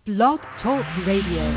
Blog Talk Radio.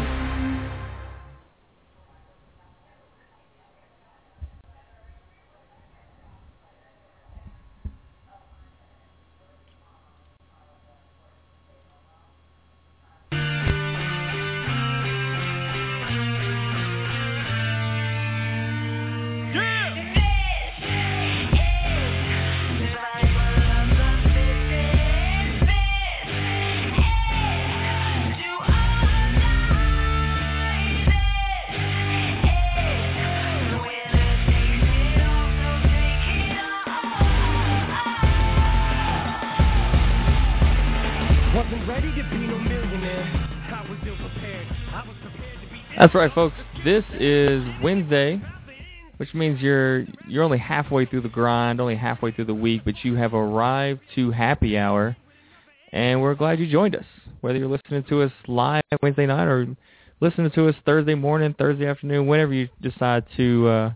That's right, folks. This is Wednesday, which means you're only halfway through the grind, only halfway through the week, but you have arrived to happy hour, and we're glad you joined us. Whether you're listening to us live Wednesday night or listening to us Thursday morning, Thursday afternoon, whenever you decide to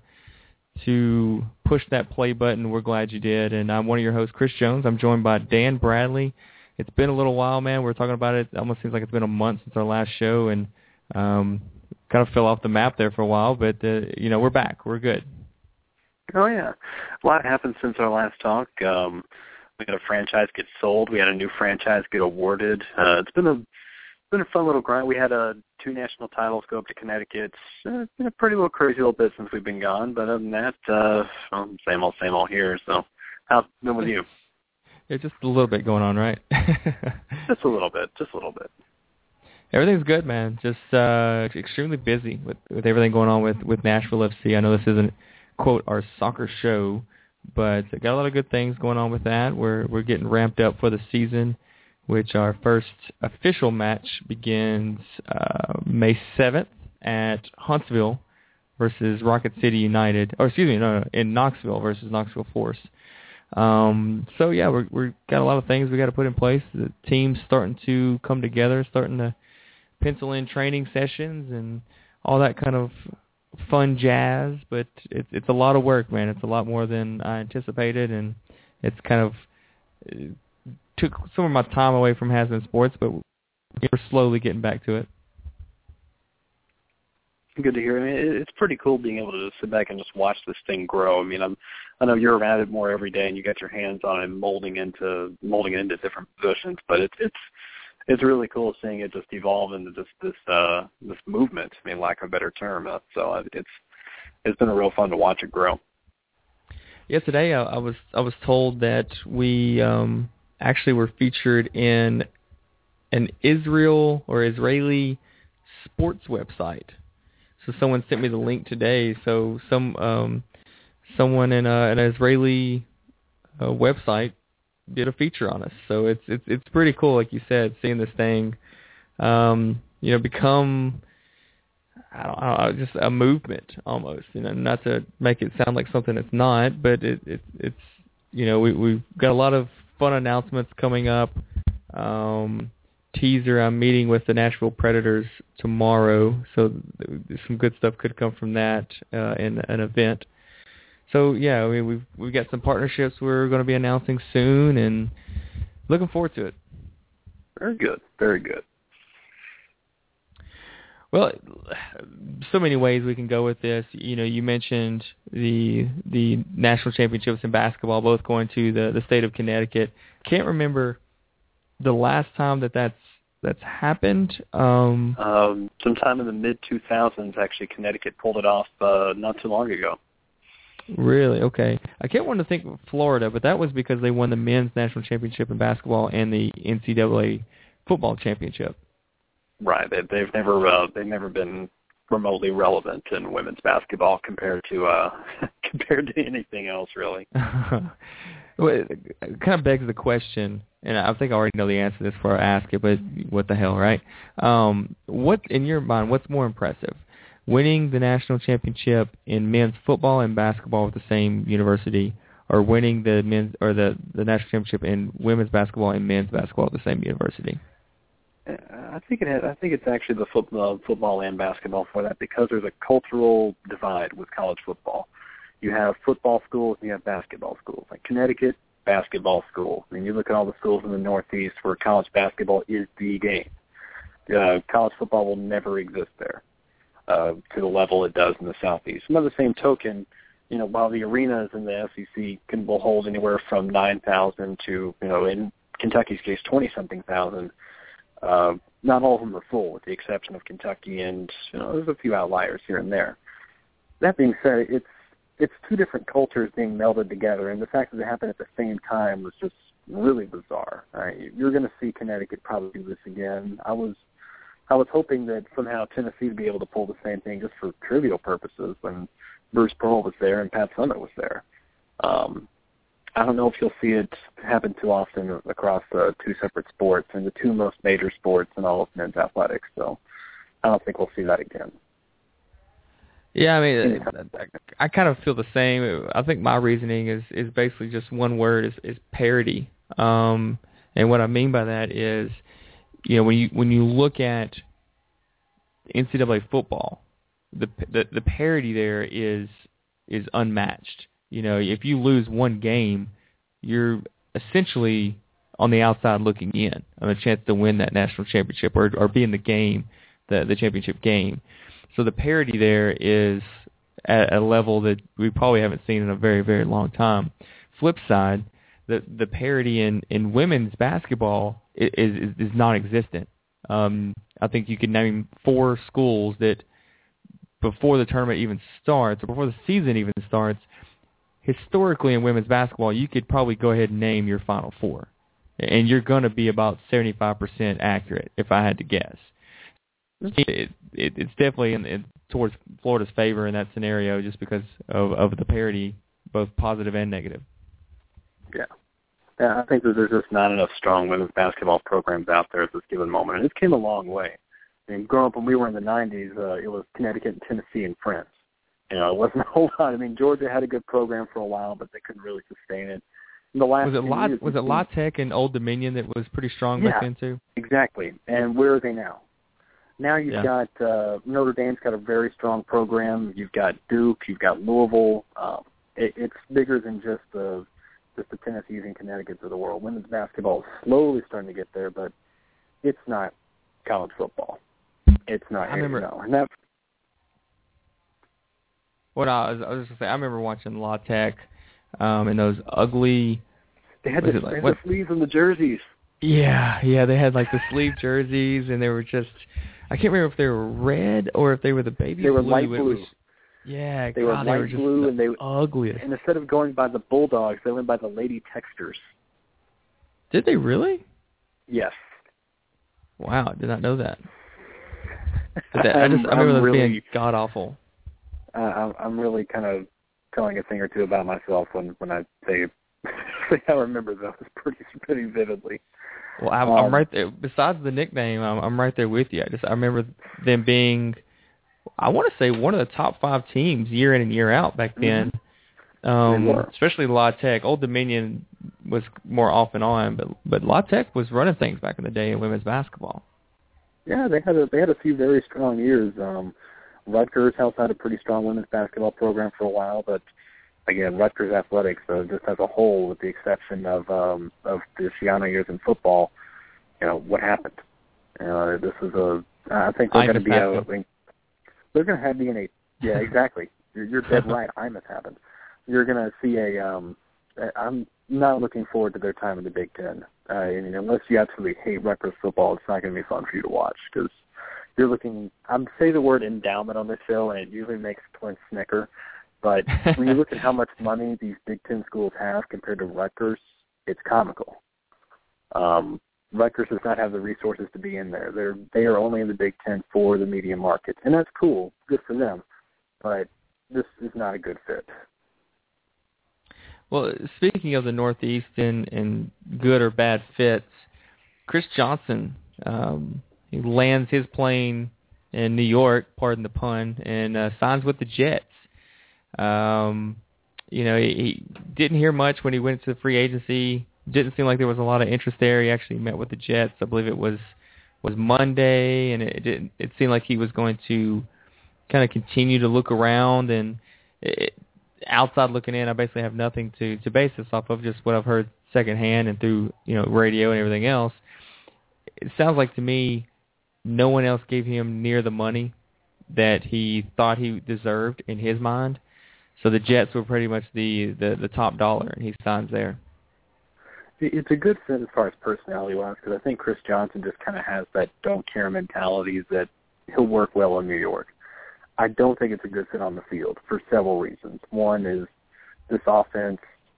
push that play button, we're glad you did. And I'm one of your hosts, Chris Jones. I'm joined by Dan Bradley. It's been a little while, man. We're talking about it. It almost seems like it's been a month since our last show, and kind of fell off the map there for a while, but, we're back. We're good. Oh, yeah. A lot happened since our last talk. We had a franchise get sold. We had a new franchise get awarded. It's been a fun little grind. We had 2 national titles go up to Connecticut. It's been a pretty little crazy little bit since we've been gone, but other than that, same old here. So how's it been with you? Yeah, just a little bit going on, right? Just a little bit. Everything's good, man. Just extremely busy with everything going on with Nashville FC. I know this isn't, quote, our soccer show, but got a lot of good things going on with that. We're getting ramped up for the season, which our first official match begins May 7th at Huntsville versus Rocket City United. In Knoxville versus Knoxville Force. So, yeah, we're got a lot of things we got to put in place. The team's starting to come together, starting to pencil in training sessions and all that kind of fun jazz, but it's a lot of work, man. It's a lot more than I anticipated, and it's kind of took some of my time away from Has-Been Sports, but we're slowly getting back to it. Good to hear. I mean, it's pretty cool being able to just sit back and just watch this thing grow. I mean, I know you're around it more every day, and you got your hands on it, molding it into different positions, but it's really cool seeing it just evolve into just this movement. I mean, lack of a better term. So it's been a real fun to watch it grow. Yeah, today I was told that we actually were featured in an Israeli sports website. So someone sent me the link today. So someone in an Israeli website did a feature on us, so it's pretty cool, like you said, seeing this thing, become just a movement almost. Not to make it sound like something it's not, but it's we've got a lot of fun announcements coming up. Teaser: I'm meeting with the Nashville Predators tomorrow, so some good stuff could come from that in an event. So, yeah, I mean, we've got some partnerships we're going to be announcing soon, and looking forward to it. Very good. Very good. Well, so many ways we can go with this. You mentioned the national championships in basketball, both going to the state of Connecticut. Can't remember the last time that's happened. Sometime in the mid-2000s, actually, Connecticut pulled it off not too long ago. Really? Okay. I can't want to think of Florida, but that was because they won the men's national championship in basketball and the NCAA football championship. Right. They've never been remotely relevant in women's basketball compared to anything else, really. Well, it kind of begs the question, and I think I already know the answer to this before I ask it, but what the hell, right? What, in your mind, what's more impressive? Winning the national championship in men's football and basketball with the same university, or winning the national championship in women's basketball and men's basketball at the same university? I think it's actually the football and basketball for that, because there's a cultural divide with college football. You have football schools and you have basketball schools. Like Connecticut, basketball school. I mean, you look at all the schools in the Northeast where college basketball is the game. college football will never exist there to the level it does in the Southeast. And by the same token, while the arenas in the SEC will hold anywhere from 9,000 to, in Kentucky's case, 20-something thousand, not all of them are full, with the exception of Kentucky, and there's a few outliers here and there. That being said, it's two different cultures being melded together, and the fact that they happened at the same time was just really bizarre. You're going to see Connecticut probably do this again. I was hoping that somehow Tennessee would be able to pull the same thing just for trivial purposes when Bruce Pearl was there and Pat Summitt was there. I don't know if you'll see it happen too often across two separate sports and the two most major sports in all of men's athletics. So I don't think we'll see that again. Yeah, I mean, I kind of feel the same. I think my reasoning is basically just one word, is parity. And what I mean by that is, when you look at NCAA football, the parity there is unmatched. If you lose one game, you're essentially on the outside looking in on a chance to win that national championship or be in the game, the championship game. So the parity there is at a level that we probably haven't seen in a very, very long time. Flip side, the parity in women's basketball is non-existent. I think you can name 4 schools that before the tournament even starts or before the season even starts, historically in women's basketball, you could probably go ahead and name your Final 4. And you're going to be about 75% accurate, if I had to guess. It's definitely towards Florida's favor in that scenario just because of the parity, both positive and negative. Yeah. I think that there's just not enough strong women's basketball programs out there at this given moment. And it came a long way. I mean, growing up when we were in the 90s, it was Connecticut and Tennessee and friends. It wasn't a whole lot. I mean, Georgia had a good program for a while, but they couldn't really sustain it. In the last was it La Tech and Old Dominion that was pretty strong back then too? Exactly. And where are they now? Now you've got Notre Dame's got a very strong program. You've got Duke. You've got Louisville. It's bigger than just the Tennessees and Connecticut's of the world. Women's basketball is slowly starting to get there, but it's not college football. It's not. I remember. And that. What I was just going to say, I remember watching La Tech and those ugly... They had the sleeves and the jerseys. Yeah, they had like the sleeve jerseys, and they were just... I can't remember if they were red or if they were the baby blue. They were light blue. They were light blue, and they ugliest. And instead of going by the Bulldogs, they went by the Lady Texters. Did they really? Yes. Wow, I did not know that. I remember those being god-awful. I'm really kind of telling a thing or two about myself when I say I remember those pretty vividly. Well, I'm right there. Besides the nickname, I'm right there with you. I remember them being, I want to say, one of the top 5 teams year in and year out back then. Especially La Tech. Old Dominion was more off and on, but La Tech was running things back in the day in women's basketball. Yeah, they had a few very strong years. Rutgers helped out a pretty strong women's basketball program for a while, but again, Rutgers athletics, just as a whole, with the exception of the Schiano years in football, what happened? This is I think they're going to be they're going to be in a, yeah, exactly. You're dead right. Imus happened. You're going to see I'm not looking forward to their time in the Big Ten. Unless you absolutely hate Rutgers football, it's not going to be fun for you to watch because you're looking, I'm say the word endowment on this show, and it usually makes Clint snicker. But when you look at how much money these Big Ten schools have compared to Rutgers, it's comical. Rutgers does not have the resources to be in there. They are only in the Big Ten for the media market, and that's cool, good for them. But this is not a good fit. Well, speaking of the Northeast and good or bad fits, Chris Johnson, he lands his plane in New York, pardon the pun, and signs with the Jets. He didn't hear much when he went to the free agency. Didn't seem like there was a lot of interest there. He actually met with the Jets. I believe it was Monday, and it seemed like he was going to kind of continue to look around. And outside looking in, I basically have nothing to base this off of, just what I've heard secondhand and through radio and everything else. It sounds like to me no one else gave him near the money that he thought he deserved in his mind. So the Jets were pretty much the top dollar, and he signs there. It's a good fit as far as personality-wise, because I think Chris Johnson just kind of has that don't-care mentality that he'll work well in New York. I don't think it's a good fit on the field for several reasons. One is this offense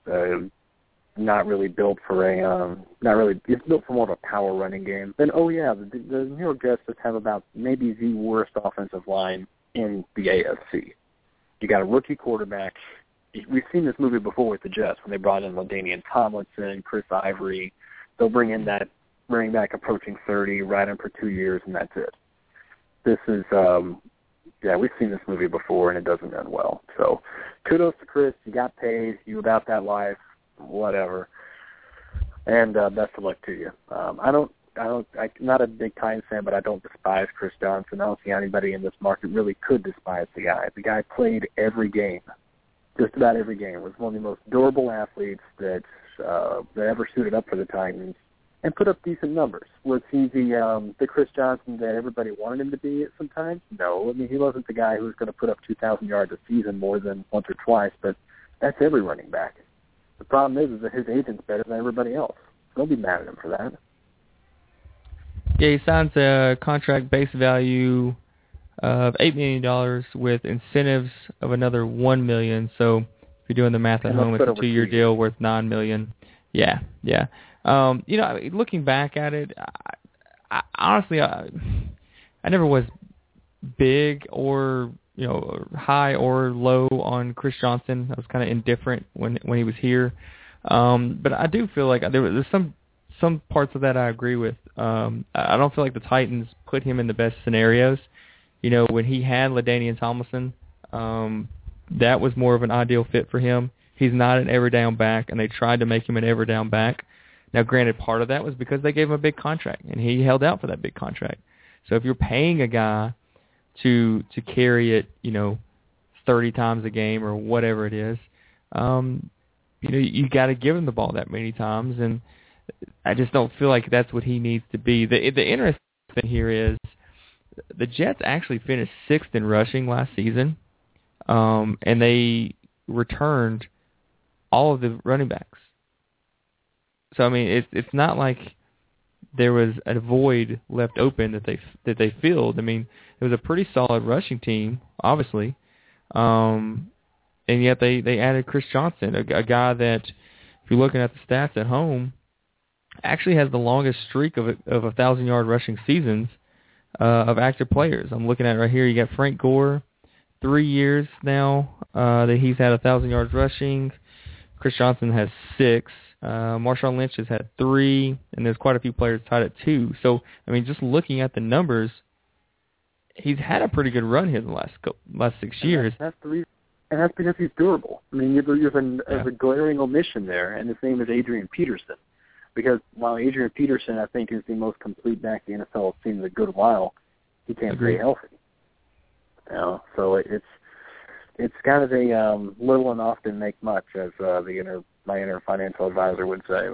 not really built for it's built for more of a power running game. Then, the New York Jets just have about maybe the worst offensive line in the AFC. You got a rookie quarterback. We've seen this movie before with the Jets when they brought in LaDainian Tomlinson, Chris Ivory. They'll bring in that running back approaching 30, ride him for 2 years, and that's it. This is, we've seen this movie before, and it doesn't end well. So kudos to Chris. You got paid. You about that life, whatever. And best of luck to you. I'm not a big Titans fan, but I don't despise Chris Johnson. I don't see anybody in this market really could despise the guy. The guy played every game, just about every game. Was one of the most durable athletes that ever suited up for the Titans, and put up decent numbers. Was he the Chris Johnson that everybody wanted him to be at some time? No. I mean, he wasn't the guy who was going to put up 2,000 yards a season more than once or twice, but that's every running back. The problem is that his agent's better than everybody else. Don't be mad at him for that. Yeah, he signs a contract base value of $8 million with incentives of another $1 million. So if you're doing the math at home, it's a 2-year deal worth $9 million. Yeah. Looking back at it, I honestly, I never was big or high or low on Chris Johnson. I was kind of indifferent when he was here. But I do feel like there's some parts of that I agree with. I don't feel like the Titans put him in the best scenarios. When he had LaDainian Tomlinson, that was more of an ideal fit for him. He's not an every down back, and they tried to make him an every down back. Now, granted, part of that was because they gave him a big contract, and he held out for that big contract. So if you're paying a guy to carry it, 30 times a game or whatever it is, you got to give him the ball that many times, and I just don't feel like that's what he needs to be. The interesting thing here is the Jets actually finished 6th in rushing last season, and they returned all of the running backs. So I mean, it's not like there was a void left open that they filled. I mean, it was a pretty solid rushing team, obviously, and yet they added Chris Johnson, a guy that, if you're looking at the stats at home, actually has the longest streak of 1,000-yard rushing seasons of active players. I'm looking at it right here. You got Frank Gore, 3 years now that he's had 1,000 yards rushing. Chris Johnson has 6. Marshawn Lynch has had 3, and there's quite a few players tied at 2. So, I mean, just looking at the numbers, he's had a pretty good run here the last 6 years. That's the reason, and that's because he's durable. I mean, there's a glaring omission there, and his name is Adrian Peterson. Because while Adrian Peterson, I think, is the most complete back the NFL has seen in a good while, he can't stay healthy. So it's kind of a little and often make much, as my inner financial advisor would say.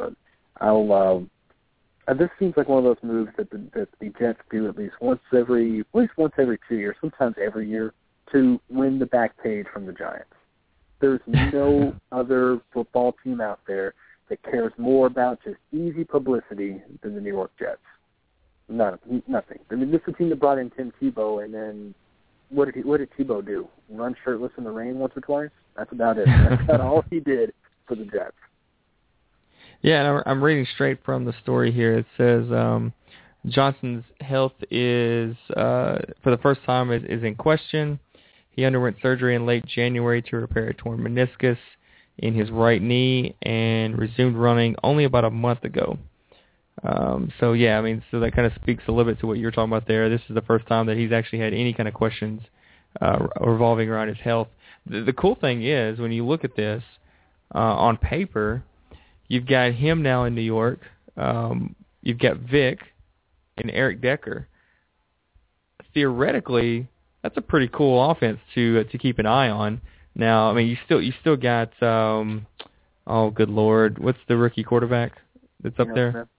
But this seems like one of those moves that the Jets do at least once every 2 years, sometimes every year, to win the back page from the Giants. There's no other football team out there that cares more about just easy publicity than the New York Jets. Nothing. I mean, this is a team that brought in Tim Tebow, and then what did Tebow do? Run shirtless in the rain once or twice? That's about it. That's about all he did for the Jets. Yeah, and I'm reading straight from the story here. It says Johnson's health is, for the first time, is in question. He underwent surgery in late January to repair a torn meniscus in his right knee and resumed running only about a month ago. So that kind of speaks a little bit to what you're talking about there. This is the first time that he's actually had any kind of questions revolving around his health. The cool thing is, when you look at this on paper, you've got him now in New York. You've got Vic and Eric Decker. Theoretically, that's a pretty cool offense to keep an eye on. Now, I mean, you still got oh good Lord, what's the rookie quarterback that's up there? Smith.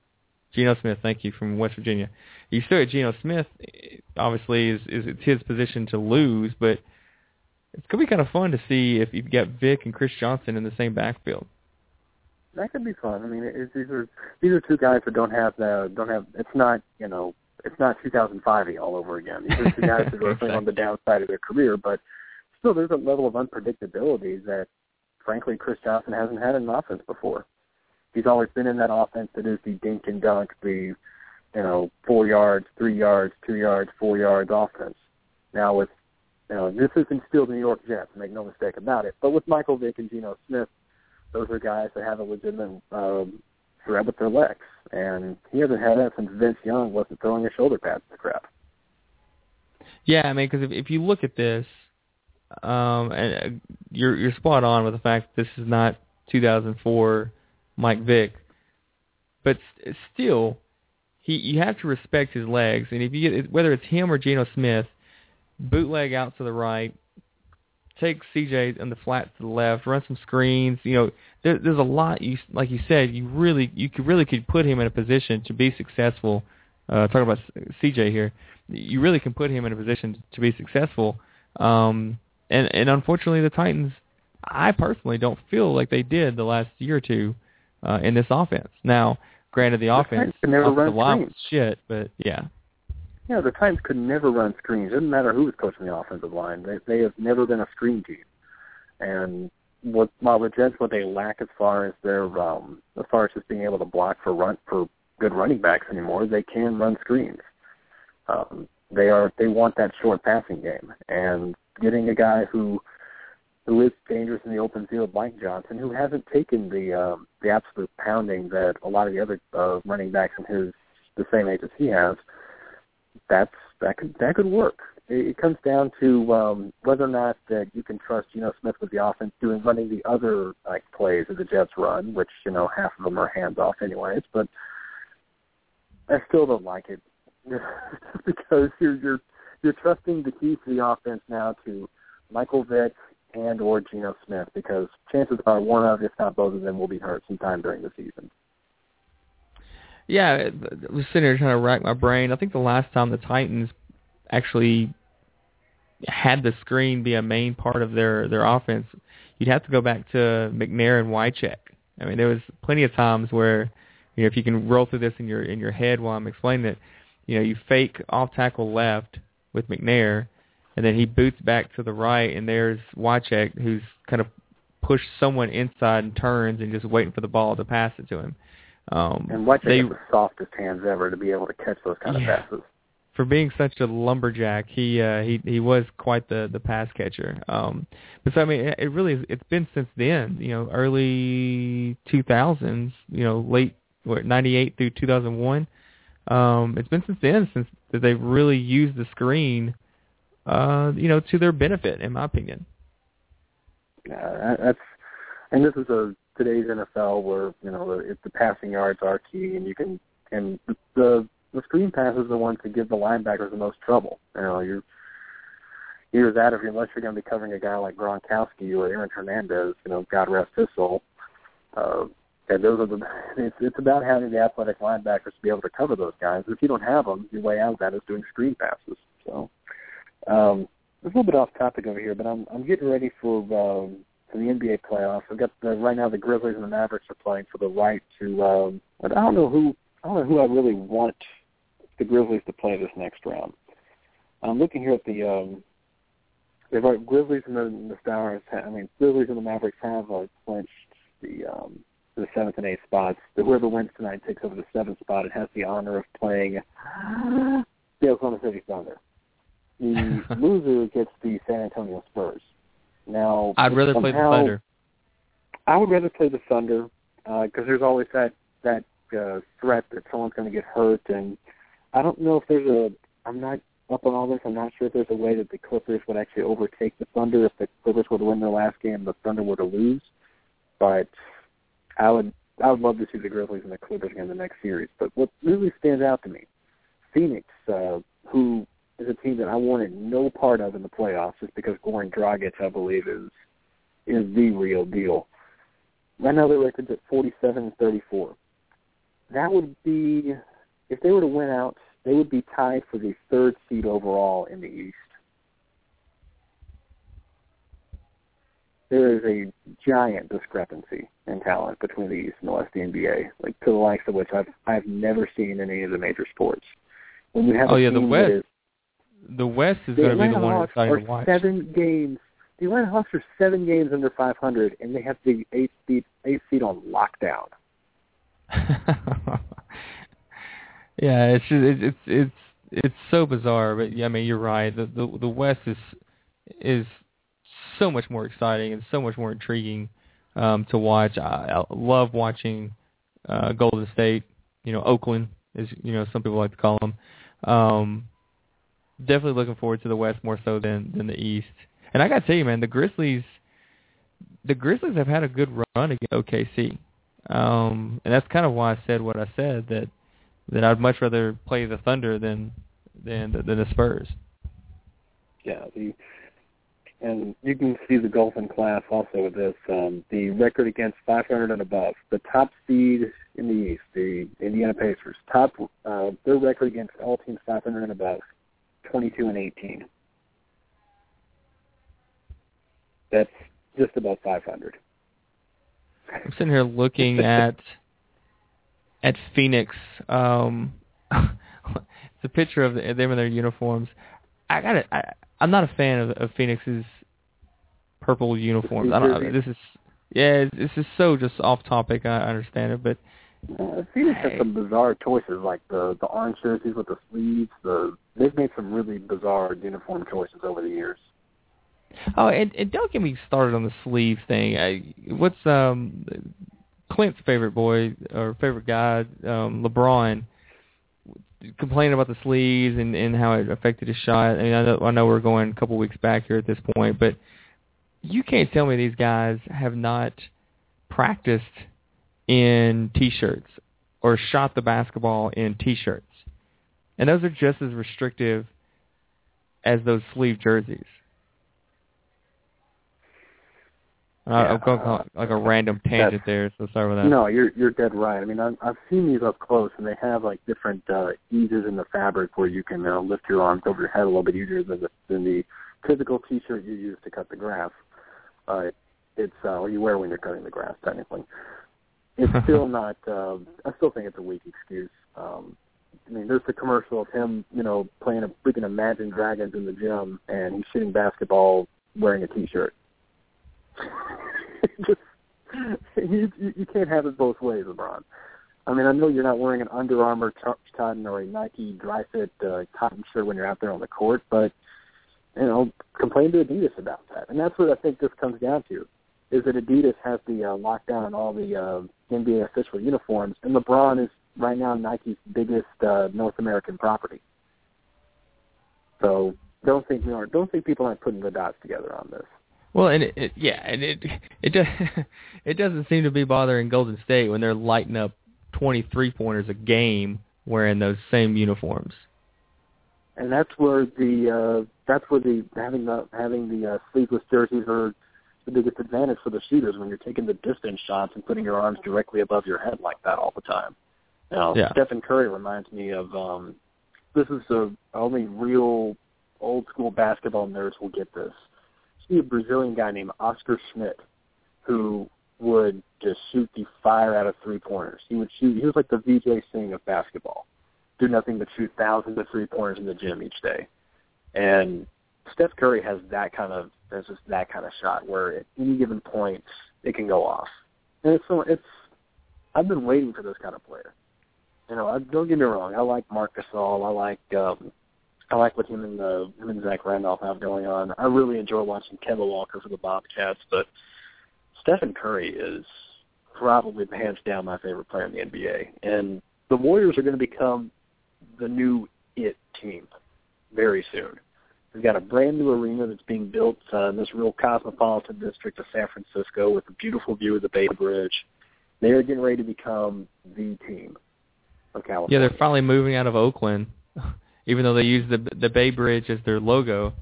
Geno Smith, thank you, from West Virginia. You still at Geno Smith, obviously, is it's his position to lose, but it's going to be kind of fun to see if you've got Vic and Chris Johnson in the same backfield. That could be fun. I mean, these are two guys that don't have. It's not, it's not 2005 all over again. These are two guys that are playing on the downside of their career, but still, there's a level of unpredictability that, frankly, Chris Johnson hasn't had in an offense before. He's always been in that offense that is the dink and dunk, the 4 yards, 3 yards, 2 yards, 4 yards offense. Now with this isn't still the New York Jets, make no mistake about it. But with Michael Vick and Geno Smith, those are guys that have a legitimate threat with their legs. And he hasn't had that since Vince Young wasn't throwing his shoulder pads to crap. Yeah, I mean, because if you look at this, and you're spot on with the fact that this is not 2004 Mike Vick, but still, you have to respect his legs. And if you get, whether it's him or Geno Smith, bootleg out to the right, take CJ on the flat to the left, run some screens. There's a lot. Like you said, you could put him in a position to be successful. Talking about CJ here, you really can put him in a position to be successful. And unfortunately, the Titans, I personally don't feel like they did the last year or two in this offense. Now, granted, the offense off the line was shit, but yeah. Yeah, the Titans could never run screens. It doesn't matter who was coaching the offensive line. They have never been a screen team. And what the Jets, what they lack as far as just being able to block for good running backs anymore, they can run screens. They want that short passing game, and getting a guy who is dangerous in the open field, like Johnson, who hasn't taken the absolute pounding that a lot of the other running backs in the same age as he has. That could work. It comes down to whether or not that you can trust Geno Smith with the offense running the other plays that the Jets run, which half of them are hands off anyways. But I still don't like it because you're trusting the keys to the offense now to Michael Vick and or Geno Smith, because chances are one of, if not both of them, will be hurt sometime during the season. Yeah, I was sitting here trying to rack my brain. I think the last time the Titans actually had the screen be a main part of their offense, you'd have to go back to McNair and Wycheck. I mean, there was plenty of times where, if you can roll through this in your head while I'm explaining it, you fake off tackle left with McNair, and then he boots back to the right, and there's Wycheck, who's kind of pushed someone inside and turns and just waiting for the ball to pass it to him. And Wycheck has the softest hands ever to be able to catch those kind of passes. For being such a lumberjack, he was quite the pass catcher. But so I mean, it's been since then, early 2000s, late 98 through 2001. It's been since then since that they've really used the screen, to their benefit, in my opinion. Yeah, and this is today's NFL where if the passing yards are key, and the screen passes are the ones that give the linebackers the most trouble. You're either that, or unless you're going to be covering a guy like Gronkowski or Aaron Hernandez, God rest his soul. And it's about having the athletic linebackers to be able to cover those guys. If you don't have them, your way out of that is doing screen passes. So it's a little bit off topic over here, but I'm getting ready for the NBA playoffs. I've got right now the Grizzlies and the Mavericks are playing for the right to. But I don't know who I really want the Grizzlies to play this next round. I'm looking here at the Grizzlies and the Stars. Grizzlies and the Mavericks have clinched the 7th and 8th spots. Whoever wins tonight takes over the 7th spot. It has the honor of playing the Oklahoma City Thunder. The loser gets the San Antonio Spurs. Now, I'd rather play the Thunder. I would rather play the Thunder because there's always that threat that someone's going to get hurt, and I don't know if I'm not up on all this. I'm not sure if there's a way that the Clippers would actually overtake the Thunder if the Clippers were to win their last game and the Thunder were to lose. But I would love to see the Grizzlies and the Clippers in the next series. But what really stands out to me, Phoenix, who is a team that I wanted no part of in the playoffs just because Goran Dragic, I believe, is the real deal. Right now their record's at 47-34. That would be if they were to win out, they would be tied for the 3rd seed overall in the East. There is a giant discrepancy in talent between the East and the West of the NBA, like to the likes of which I've never seen in any of the major sports. When you have the West is going to be the one exciting to watch. 7 games. The Atlanta Hawks are 7 games under 500, and they have the 8th seed on lockdown. Yeah, it's so bizarre, but yeah, I mean, you're right. The West is so much more exciting and so much more intriguing to watch. I love watching Golden State, Oakland, as some people like to call them. Definitely looking forward to the West more so than the East. And I got to tell you, man, the Grizzlies have had a good run against OKC. And that's kind of why I said what I said, that I'd much rather play the Thunder than the Spurs. Yeah, and you can see the golf in class also with this. The record against 500 and above. The top seed in the East, the Indiana Pacers, their record against all teams 500 and above, 22-18. That's just about 500. I'm sitting here looking at Phoenix. It's a picture of them in their uniforms. I'm not a fan of Phoenix's purple uniforms. This is so just off topic. I understand it, but Phoenix has some bizarre choices, like the orange jerseys with the sleeves. They've made some really bizarre uniform choices over the years. Oh, and don't get me started on the sleeve thing. What's Clint's favorite boy or favorite guy, LeBron, complaining about the sleeves and how it affected his shot. I mean, I know we're going a couple weeks back here at this point, but you can't tell me these guys have not practiced in T-shirts or shot the basketball in T-shirts. And those are just as restrictive as those sleeve jerseys. I'm going like a random tangent there, so sorry about that. No, you're dead right. I mean, I've seen these up close, and they have like different eases in the fabric where you can lift your arms over your head a little bit easier than the typical T-shirt you use to cut the grass. It's or you wear when you're cutting the grass, technically. It's still not. I still think it's a weak excuse. I mean, there's the commercial of him, playing a freaking Imagine Dragons in the gym, and he's shooting basketball wearing a T-shirt. You can't have it both ways, LeBron. I mean, I know you're not wearing an Under Armour cotton or a Nike Dri-Fit cotton shirt when you're out there on the court, but complain to Adidas about that. And that's what I think this comes down to, is that Adidas has the lockdown on all the NBA official uniforms, and LeBron is right now Nike's biggest North American property. So don't think people aren't putting the dots together on this. Well, and it doesn't seem to be bothering Golden State when they're lighting up 23-pointers a game wearing those same uniforms. And that's where having the sleeveless jerseys are the biggest advantage for the shooters when you're taking the distance shots and putting your arms directly above your head like that all the time. Stephen Curry reminds me of this is the only real old school basketball nerds will get this. See a Brazilian guy named Oscar Schmidt who would just shoot the fire out of 3-pointers. He was like the VJ Singh of basketball. Do nothing but shoot thousands of 3-pointers in the gym each day. And Steph Curry has just that kind of shot where at any given point it can go off. And I've been waiting for this kind of player. Don't get me wrong. I like Marc Gasol. I like what him and Zach Randolph have going on. I really enjoy watching Kemba Walker for the Bobcats, but Stephen Curry is probably hands down my favorite player in the NBA. And the Warriors are going to become the new it team very soon. We've got a brand new arena that's being built in this real cosmopolitan district of San Francisco with a beautiful view of the Bay Bridge. They are getting ready to become the team of California. Yeah, they're finally moving out of Oakland. Even though they use the Bay Bridge as their logo.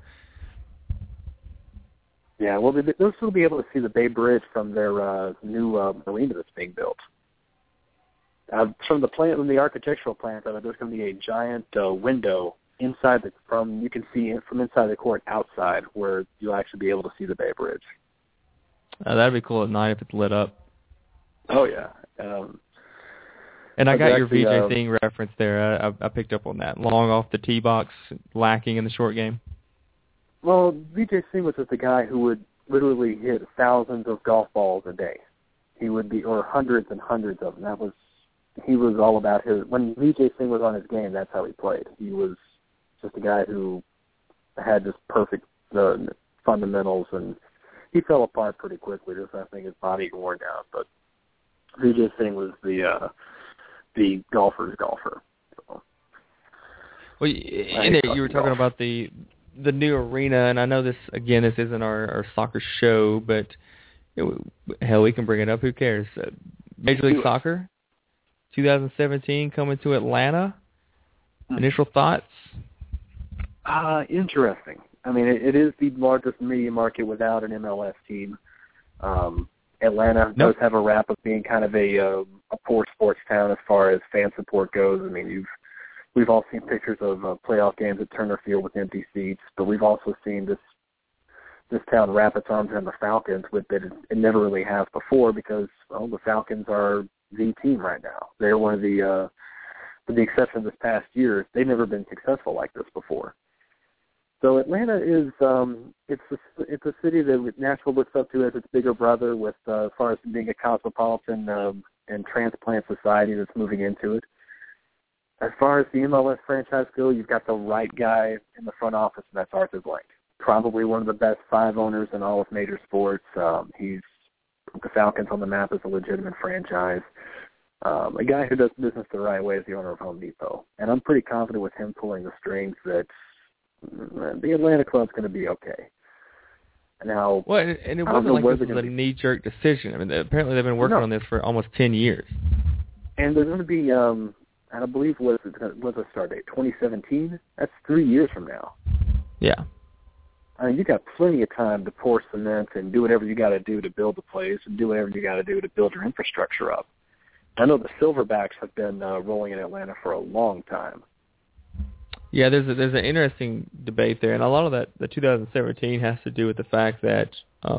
Yeah, well, they'll still be able to see the Bay Bridge from their new arena that's being built. from the architectural plans of it, there's going to be a giant window inside you can see it from inside the court outside where you'll actually be able to see the Bay Bridge. That'd be cool at night if it's lit up. Oh yeah. And I got your VJ Singh reference there. I picked up on that. Long off the tee box, lacking in the short game. Well, VJ Singh was just a guy who would literally hit thousands of golf balls a day. He would be, or hundreds and hundreds of them. He was all about when VJ Singh was on his game, that's how he played. He was just a guy who had just perfect fundamentals, and he fell apart pretty quickly. Just I think his body wore down. But VJ Singh was the golfer's golfer. So, well, in it, you were talking about the new arena, and I know this isn't our soccer show, but hell, we can bring it up. Who cares? Major League Soccer, 2017 coming to Atlanta. Initial thoughts? Interesting. I mean, it is the largest media market without an MLS team. Atlanta does have a rap of being kind of a poor sports town as far as fan support goes. I mean, we've all seen pictures of playoff games at Turner Field with empty seats, but we've also seen this town wrap its arms around the Falcons with that it never really has before because the Falcons are the team right now. They're one of the, with the exception of this past year, they've never been successful like this before. So Atlanta is it's a city that Nashville looks up to as its bigger brother with as far as being a cosmopolitan and transplant society that's moving into it. As far as the MLS franchise go, you've got the right guy in the front office, and that's Arthur Blank. Probably one of the best 5 owners in all of major sports. He's put the Falcons on the map as a legitimate franchise. A guy who does business the right way is the owner of Home Depot. And I'm pretty confident with him pulling the strings that the Atlanta club's going to be okay. Now, well, and it wasn't like this was a knee-jerk decision. I mean, apparently they've been working on this for almost 10 years. And there's going to be, I believe, what's the start date? 2017? That's 3 years from now. Yeah. I mean, you got plenty of time to pour cement and do whatever you got to do to build the place and do whatever you got to do to build your infrastructure up. I know the Silverbacks have been rolling in Atlanta for a long time. Yeah, there's an interesting debate there, and a lot of that, the 2017 has to do with the fact that,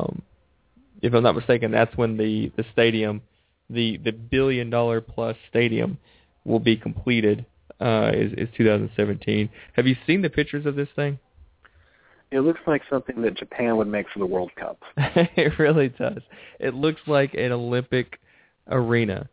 if I'm not mistaken, that's when the stadium, the $1 billion plus stadium, will be completed. Is 2017. Have you seen the pictures of this thing? It looks like something that Japan would make for the World Cup. It really does. It looks like an Olympic arena.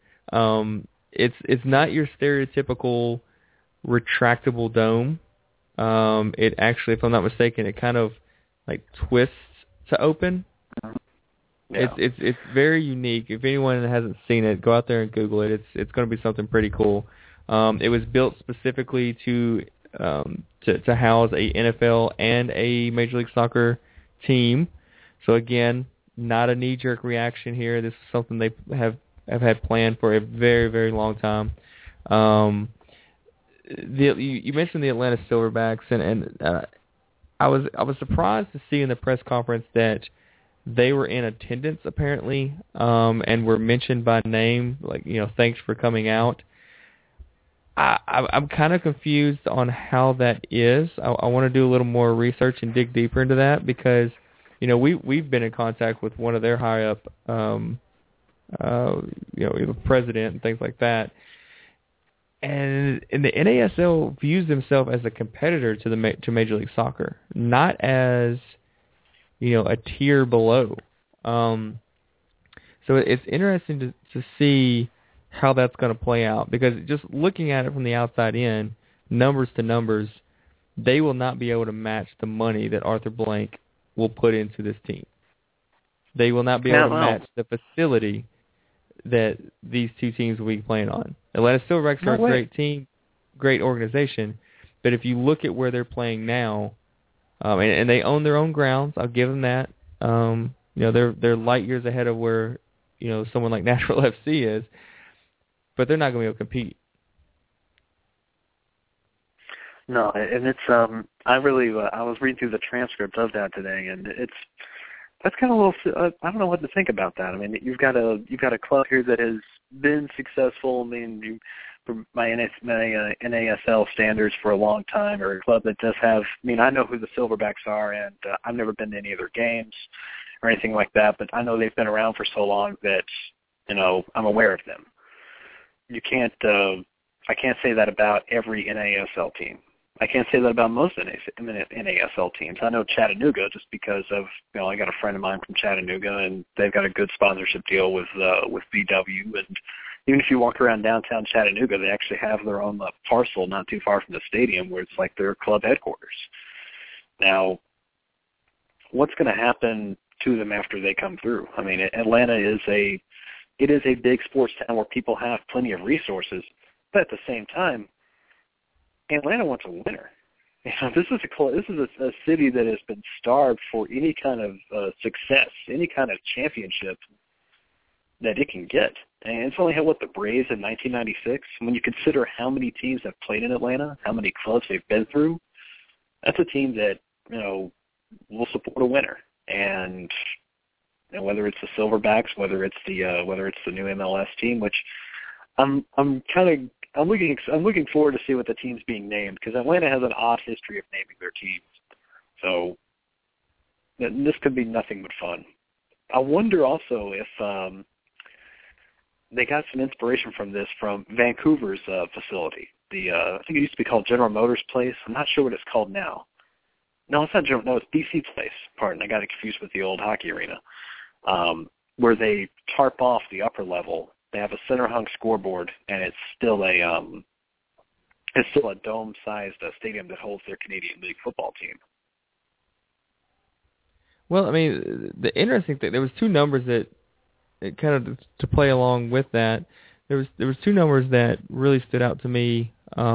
It's not your stereotypical retractable dome. It actually, if I'm not mistaken, it kind of like twists to open. Yeah. It's very unique. If anyone hasn't seen it, go out there and Google it. It's going to be something pretty cool. It was built specifically to house a NFL and a Major League Soccer team. So again, not a knee-jerk reaction here. This is something they have had planned for a very, very long time. You mentioned the Atlanta Silverbacks, and I was surprised to see in the press conference that they were in attendance apparently, and were mentioned by name, like, thanks for coming out. I'm kind of confused on how that is. I want to do a little more research and dig deeper into that because, we've been in contact with one of their high up, president and things like that. And the NASL views themselves as a competitor to Major League Soccer, not as, a tier below. So it's interesting to see how that's going to play out because just looking at it from the outside in, numbers to numbers, they will not be able to match the money that Arthur Blank will put into this team. They will not be able to match the facility that these two teams will be playing on. Atlanta Silverbacks are a great team, great organization, but if you look at where they're playing now, and they own their own grounds, I'll give them that. They're light years ahead of where someone like Nashville FC is, but they're not going to be able to compete. No, and it's I was reading through the transcript of that today, and that's kind of a little. I don't know what to think about that. I mean, you've got a club here that has been successful. I mean, my NASL standards for a long time, or a club that does have. I mean, I know who the Silverbacks are, and I've never been to any of their games or anything like that. But I know they've been around for so long that I'm aware of them. You can't. I can't say that about every NASL team. I can't say that about most NASL teams. I know Chattanooga just because of, I got a friend of mine from Chattanooga, and they've got a good sponsorship deal with VW. And even if you walk around downtown Chattanooga, they actually have their own parcel not too far from the stadium where it's like their club headquarters. Now, what's going to happen to them after they come through? I mean, Atlanta is a big sports town where people have plenty of resources, but at the same time, Atlanta wants a winner. This is a city that has been starved for any kind of success, any kind of championship that it can get. And it's only had, the Braves in 1996. When you consider how many teams have played in Atlanta, how many clubs they've been through, that's a team that, will support a winner. And whether it's the Silverbacks, whether it's the new MLS team, which I'm looking forward to see what the team's being named, because Atlanta has an odd history of naming their teams. So this could be nothing but fun. I wonder also if they got some inspiration from this from Vancouver's facility. I think it used to be called General Motors Place. I'm not sure what it's called now. No, it's not General. No, it's BC Place. Pardon, I got it confused with the old hockey arena, where they tarp off the upper level. They have a center-hung scoreboard, and it's still a dome-sized stadium that holds their Canadian League football team. Well, I mean, the interesting thing, there was two numbers that kind of to play along with that. There was two numbers that really stood out to me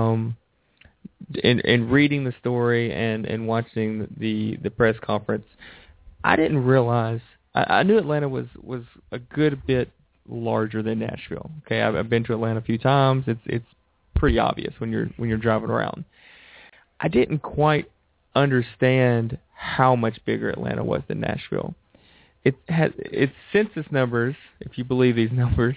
in reading the story and watching the press conference. I didn't realize. I knew Atlanta was a good bit larger than Nashville. Okay, I've been to Atlanta a few times. It's pretty obvious when you're driving around. I didn't quite understand how much bigger Atlanta was than Nashville. It has its census numbers, if you believe these numbers,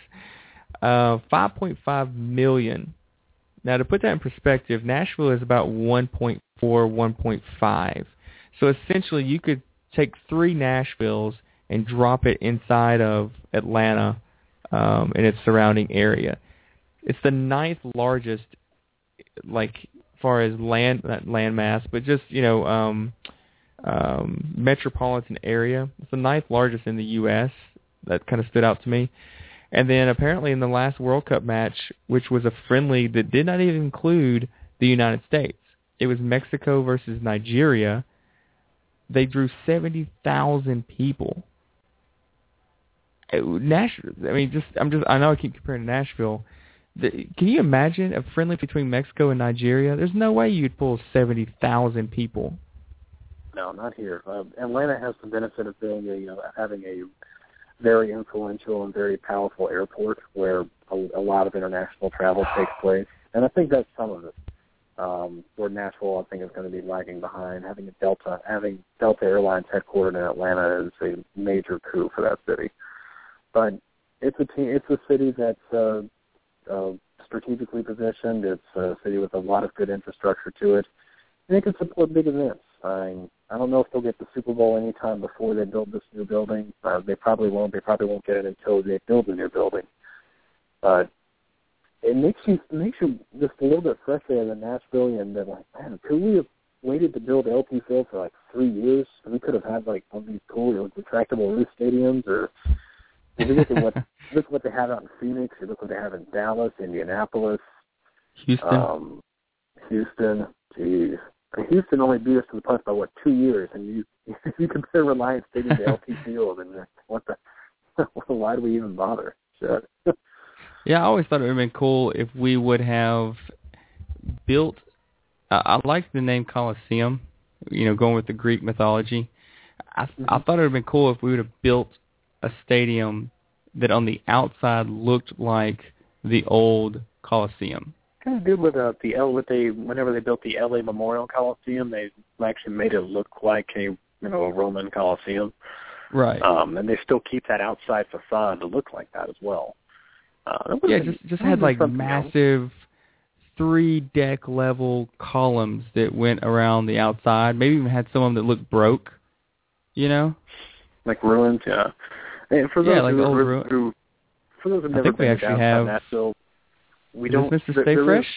5.5 million. Now, to put that in perspective, Nashville is about 1.4, 1.5. So essentially, you could take 3 Nashvilles and drop it inside of Atlanta and its surrounding area. It's the 9th largest, as far as land mass, but just metropolitan area. It's the 9th largest in the U.S. That kind of stood out to me. And then apparently in the last World Cup match, which was a friendly that did not even include the United States, it was Mexico versus Nigeria. They drew 70,000 people. Nashville. I mean, I know I keep comparing to Nashville. Can you imagine a friendly between Mexico and Nigeria? There's no way you'd pull 70,000 people. No, not here. Atlanta has the benefit of having a very influential and very powerful airport where a lot of international travel takes place, and I think that's some of it. Where Nashville, I think, is going to be lagging behind. Having Delta Airlines headquartered in Atlanta is a major coup for that city. But it's a city that's strategically positioned. It's a city with a lot of good infrastructure to it, and it can support big events. I don't know if they'll get the Super Bowl anytime before they build this new building. They probably won't. They probably won't get it until they build the new building. But it makes you just a little bit frustrated in Nashville, and then man, could we have waited to build LT Field for 3 years? We could have had one of these cool retractable roof stadiums, or if you look at what they have out in Phoenix, you look what they have in Dallas, Indianapolis, Houston. Geez. Houston only beat us to the punch by 2 years, and you compare Reliance Stadium to LT Field, and why do we even bother? Sure. Yeah, I always thought it would have been cool if we would have built. I like the name Colosseum, going with the Greek mythology. I thought it would have been cool if we would have built a stadium that on the outside looked like the old Colosseum. Kind of good with whenever they built the LA Memorial Coliseum, they actually made it look like a Roman Coliseum. Right. And they still keep that outside facade to look like that as well. Just had like massive 3-deck level columns that went around the outside. Maybe even had some of them that looked broke, you know? Like ruins, yeah. And for those like who, old who for those who've never been to downtown Nashville, we don't. Mr. Stay Fresh?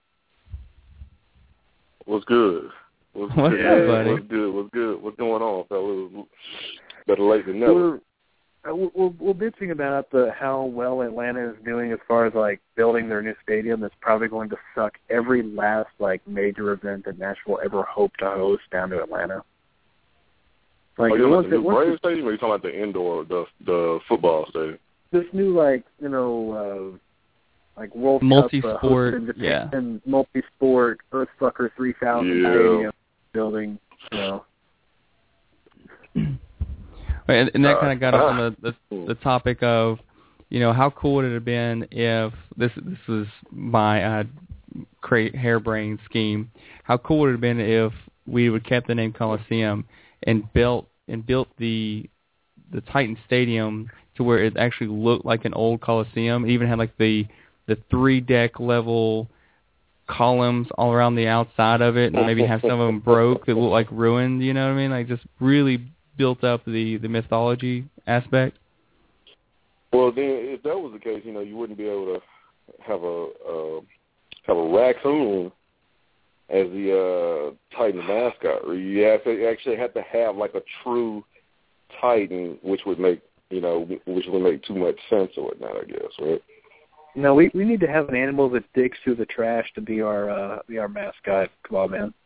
What's good? What's up, buddy? What's good? What's good? What's going on, fellas? Better late than never. We're bitching about how well Atlanta is doing as far as like building their new stadium. That's probably going to suck every last like major event that Nashville ever hoped to host down to Atlanta. Like, you talking about the new Braves stadium, or you talking about the indoor, the football stadium? This new like like World multi-sport, Cup, and multi-sport Earthfucker 3000 stadium building, you know. And that kind of got us on the topic of, you know, how cool would it have been if this was my harebrained scheme. How cool would it have been if we would kept the name Coliseum and built the Titan Stadium to where it actually looked like an old Coliseum. It even had like the 3-deck level columns all around the outside of it, and maybe have some of them broke that look like ruined. You know what I mean? Like just really built up the mythology aspect. Well, then if that was the case, you know, you wouldn't be able to have a raccoon as the Titan mascot. Or you actually have to have like a true Titan, which would make too much sense or whatnot, I guess, right? No, we need to have an animal that digs through the trash to be our mascot. Come on, man.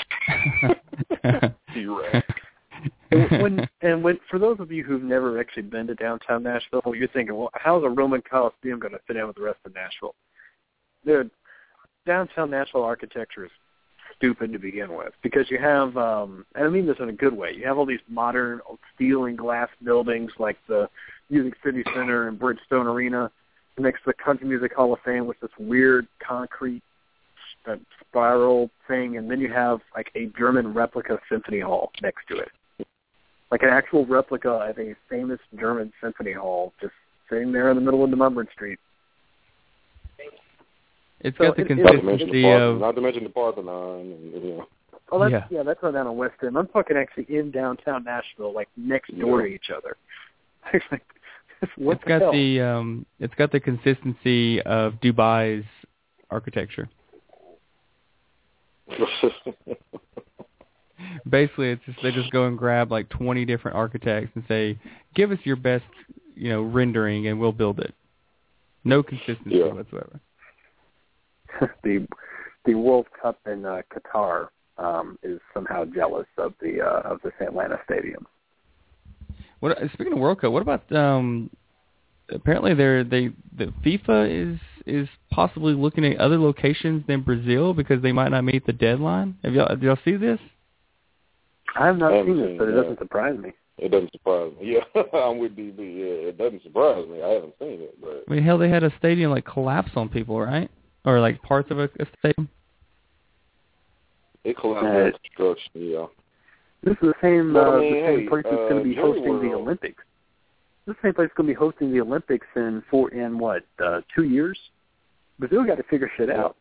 T-Rex. When for those of you who've never actually been to downtown Nashville, you're thinking, well, how's a Roman Coliseum going to fit in with the rest of Nashville? Dude, downtown Nashville architecture is stupid to begin with, because you have, and I mean this in a good way, you have all these modern steel and glass buildings like the Music City Center and Bridgestone Arena next to the Country Music Hall of Fame with this weird concrete spiral thing, and then you have like a German replica symphony hall next to it. Like an actual replica of a famous German symphony hall just sitting there in the middle of Demumbrand Street. It's got the consistency of... Not to mention the Parthenon. And, you know. Oh, that's right down on West End. I'm fucking actually in downtown Nashville, like next door to each other. It's got the consistency of Dubai's architecture. Basically, it's just they just go and grab like 20 different architects and say, "Give us your best, rendering, and we'll build it." No consistency whatsoever. The World Cup in Qatar is somehow jealous of this Atlanta stadium. Speaking of World Cup, what about apparently the FIFA is possibly looking at other locations than Brazil because they might not meet the deadline. Did y'all see this? I have not seen this, but it doesn't surprise me. It doesn't surprise me. Yeah, I'm with DB. Yeah, it doesn't surprise me. I haven't seen it, but I mean, hell, they had a stadium like collapse on people, right? Or like parts of a stadium. It collapsed on construction. Yeah. This is the same place that's going to be hosting the Olympics. This is the same place that's going to be hosting the Olympics in 2 years. Brazil got to figure shit out.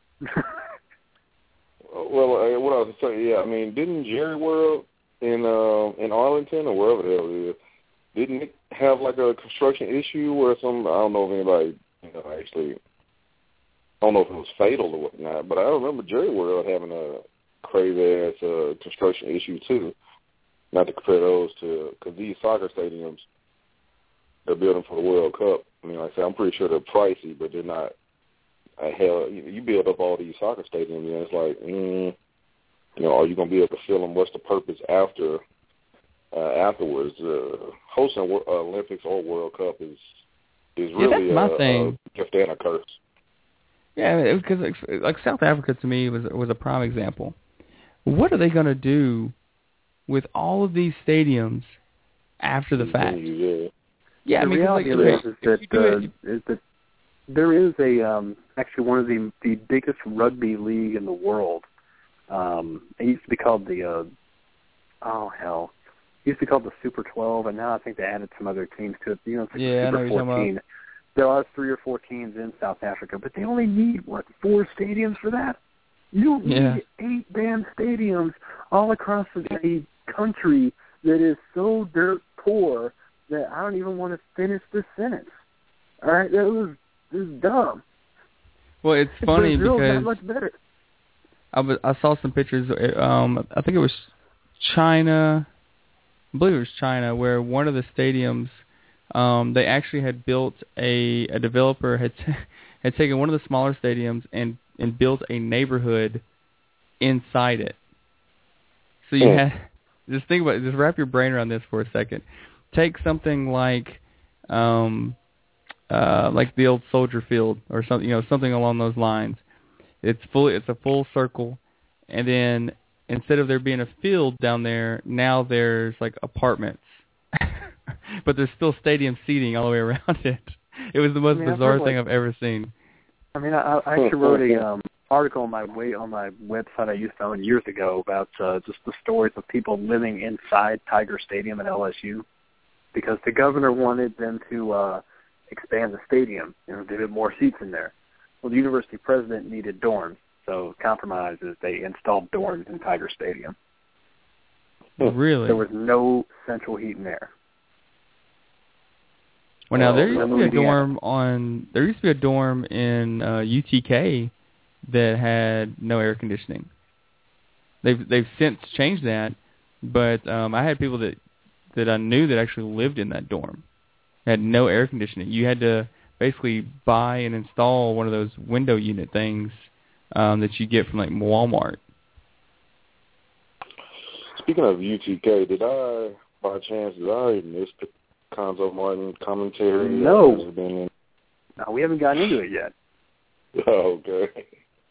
Well, what I was saying, I mean, didn't Jerry World in Arlington or wherever the hell it is, didn't it have like a construction issue where I don't know if anybody, actually, I don't know if it was fatal or whatnot, but I remember Jerry World having a crazy ass construction issue too. Not to compare those to, because these soccer stadiums they're building for the World Cup. I mean, like I said, I'm pretty sure they're pricey, but they're not. Hell, you build up all these soccer stadiums, and it's like, are you going to be able to fill them? What's the purpose afterwards? Hosting Olympics or World Cup is really that's my thing. A gift and a curse. Yeah, because like South Africa to me was a prime example. What are they going to do with all of these stadiums after the fact? Yeah, the reality is that there is actually one of the biggest rugby league in the world. It used to be called the used to be called the Super 12, and now I think they added some other teams to it. You know, it's like Yeah, the I know Super what you're talking 14. There are 3 or 4 teams in South Africa, but they only need, 4 stadiums for that? You don't need 8 damn stadiums all across a country that is so dirt poor that I don't even want to finish this sentence. All right? It was dumb. Well, it's funny Brazil's because not much better. I saw some pictures. I think it was China. I believe it was China, where one of the stadiums, they actually had built a developer had taken one of the smaller stadiums and built a neighborhood inside it. So you had just think about it, just wrap your brain around this for a second. Take something like the old Soldier Field or something, something along those lines. It's a full circle, and then instead of there being a field down there, now there's like apartments. But there's still stadium seating all the way around it. It was the most bizarre thing I've ever seen. I mean, I actually wrote a article on my website I used to own years ago about just the stories of people living inside Tiger Stadium at LSU, because the governor wanted them to expand the stadium, to get more seats in there. Well, the university president needed dorms, so compromise is they installed dorms in Tiger Stadium. Really? There was no central heat in there. Well, now there used to be a dorm in UTK that had no air conditioning. They've since changed that, but I had people that I knew that actually lived in that dorm. It had no air conditioning. You had to basically buy and install one of those window unit things that you get from like Walmart. Speaking of UTK, did I miss the Cuonzo Martin commentary? No. No, we haven't gotten into it yet. Oh, okay.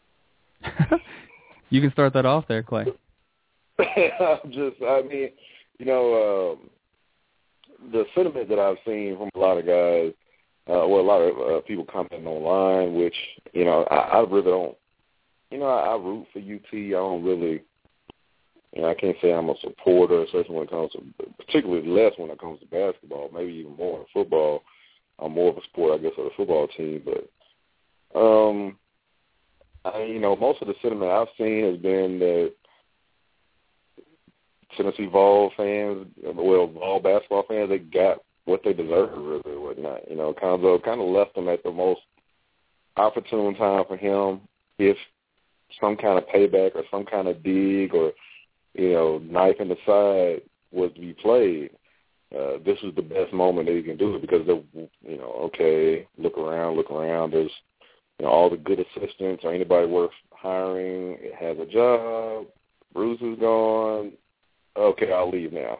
You can start that off there, Clay. The sentiment that I've seen from a lot of guys, a lot of people commenting online, which, I really don't, I root for UT. I don't really, I can't say I'm a supporter, especially when it comes to, particularly less when it comes to basketball, maybe even more in football. I'm more of a supporter, I guess, of the football team. But, most of the sentiment I've seen has been that Tennessee Vol fans, Vol basketball fans, they got what they deserve, really, or whatnot. Cuonzo kind of left them at the most opportune time for him. If some kind of payback or some kind of dig or, knife in the side was to be played, this is the best moment that he can do it, because okay, look around. There's, all the good assistants or anybody worth hiring has a job. Bruce is gone. Okay, I'll leave now.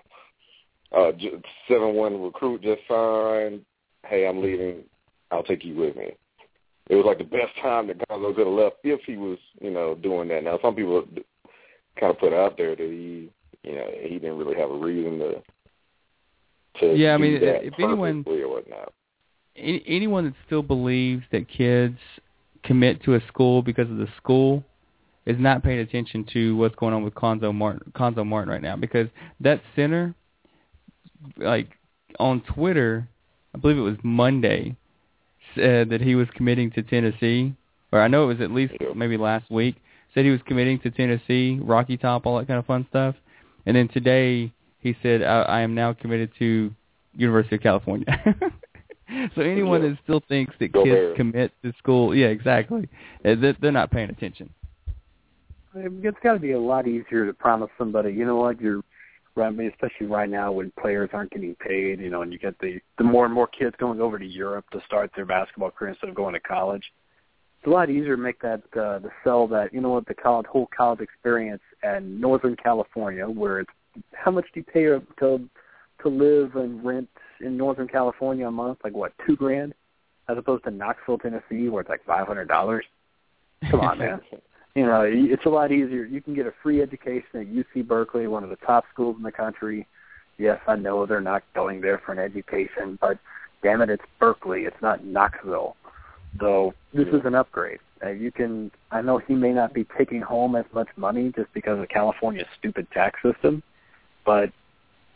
7-1 recruit just signed. Hey, I'm leaving. I'll take you with me. It was like the best time that Cuonzo could have left if he was, doing that. Now, some people kind of put out there that he didn't really have a reason to yeah, I do mean, that if anyone or whatnot. Anyone that still believes that kids commit to a school because of the school is not paying attention to what's going on with Cuonzo Martin right now, because that center, like on Twitter, I believe it was Monday, said that he was committing to Tennessee, or I know it was at least maybe last week, said he was committing to Tennessee, Rocky Top, all that kind of fun stuff. And then today he said, I am now committed to University of California. So anyone that still thinks that kids commit to school, yeah, exactly, they're not paying attention. It's got to be a lot easier to promise somebody, you're right, especially right now when players aren't getting paid, and you get the more and more kids going over to Europe to start their basketball career instead of going to college. It's a lot easier to make that, to sell that, the whole college experience in Northern California, where it's, how much do you pay to live and rent in Northern California a month? Like what, $2,000, as opposed to Knoxville, Tennessee, where it's like $500. Come on, man. It's a lot easier. You can get a free education at UC Berkeley, one of the top schools in the country. Yes, I know they're not going there for an education, but damn it, it's Berkeley. It's not Knoxville. So this is an upgrade. I know he may not be taking home as much money just because of California's stupid tax system, but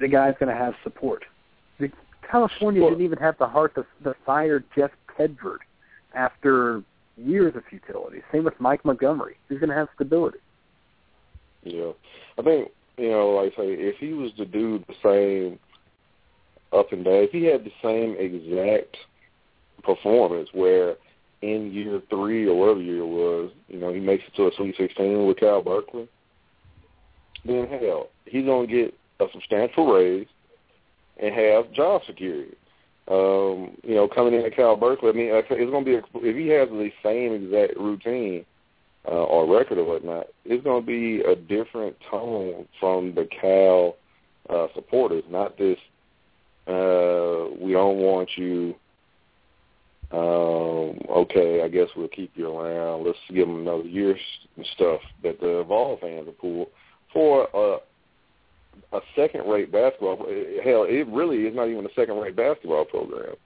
the guy's going to have support. California didn't even have the heart to fire Jeff Tedford after years of futility. Same with Mike Montgomery. He's going to have stability. Yeah. I think, like I say, if he was to do the same up and down, if he had the same exact performance where in year 3 or whatever year it was, he makes it to a Sweet 16 with Cal Berkeley, then hell, he's going to get a substantial raise and have job security. Coming in at Cal Berkeley, I mean, it's going to be if he has the same exact routine or record or whatnot, it's going to be a different tone from the Cal supporters. Not this, we don't want you. Okay, I guess we'll keep you around. Let's give them another year and stuff that the Vol fans will pull for a second-rate basketball. Hell, it really is not even a second-rate basketball program.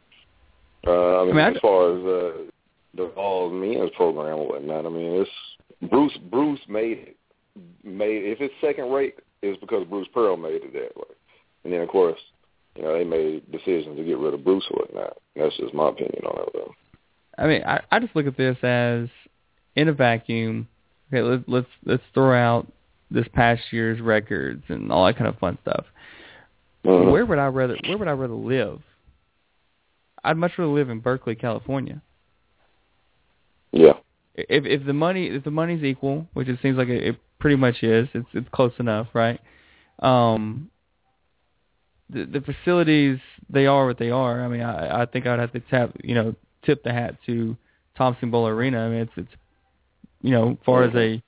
As far as the Vols men's program and whatnot, I mean, it's Bruce made it. If it's second-rate, it's because Bruce Pearl made it that way. And then, of course, they made decisions to get rid of Bruce or whatnot. That's just my opinion on it, though. I mean, I just look at this as in a vacuum. Okay, let's throw out this past year's records and all that kind of fun stuff. Mm-hmm. Where would I rather live? I'd much rather live in Berkeley, California. Yeah. If the money's equal, which it seems like it pretty much is, it's close enough, right? The facilities, they are what they are. I mean, I think I'd have to tip the hat to Thompson-Boling Arena. I mean, it's as far as a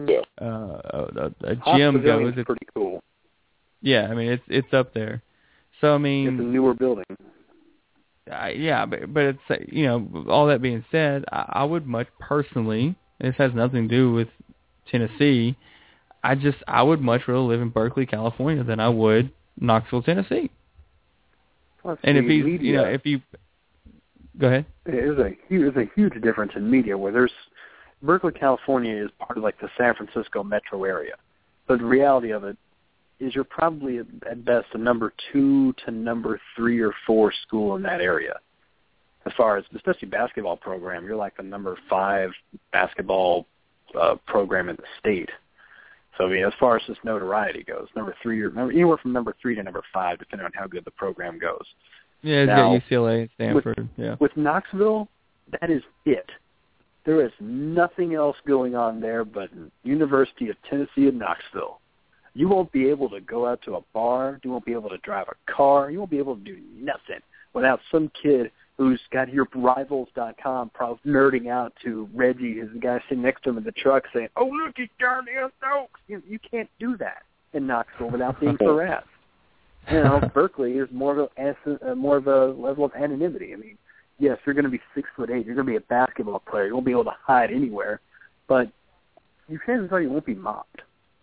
gym goes, it's pretty cool. Yeah, I mean, it's up there. So I mean, it's a newer building. Yeah, but it's all that being said, I would much personally. This has nothing to do with Tennessee. I would much rather live in Berkeley, California, than I would Knoxville, Tennessee. Plus, and if he's, media, if you go ahead, there's a huge difference in media where there's Berkeley, California is part of like the San Francisco metro area, but the reality of it is you're probably at best a number 2 to number 3 or 4 school in that area. As far as, especially basketball program, you're like the number 5 basketball program in the state. So I mean, as far as just notoriety goes, number 3 or anywhere from number 3 to number 5, depending on how good the program goes. Yeah, it's got UCLA and Stanford. With Knoxville, that is it. There is nothing else going on there but University of Tennessee in Knoxville. You won't be able to go out to a bar. You won't be able to drive a car. You won't be able to do nothing without some kid who's got your Rivals.com probably nerding out to Reggie, who's the guy sitting next to him in the truck saying, "Oh, look, he's down there, Stokes." You can't do that in Knoxville without being harassed. Berkeley is more of a level of anonymity. I mean, yes, you're going to be 6'8". You're going to be a basketball player. You won't be able to hide anywhere, but you can't tell you won't be mobbed.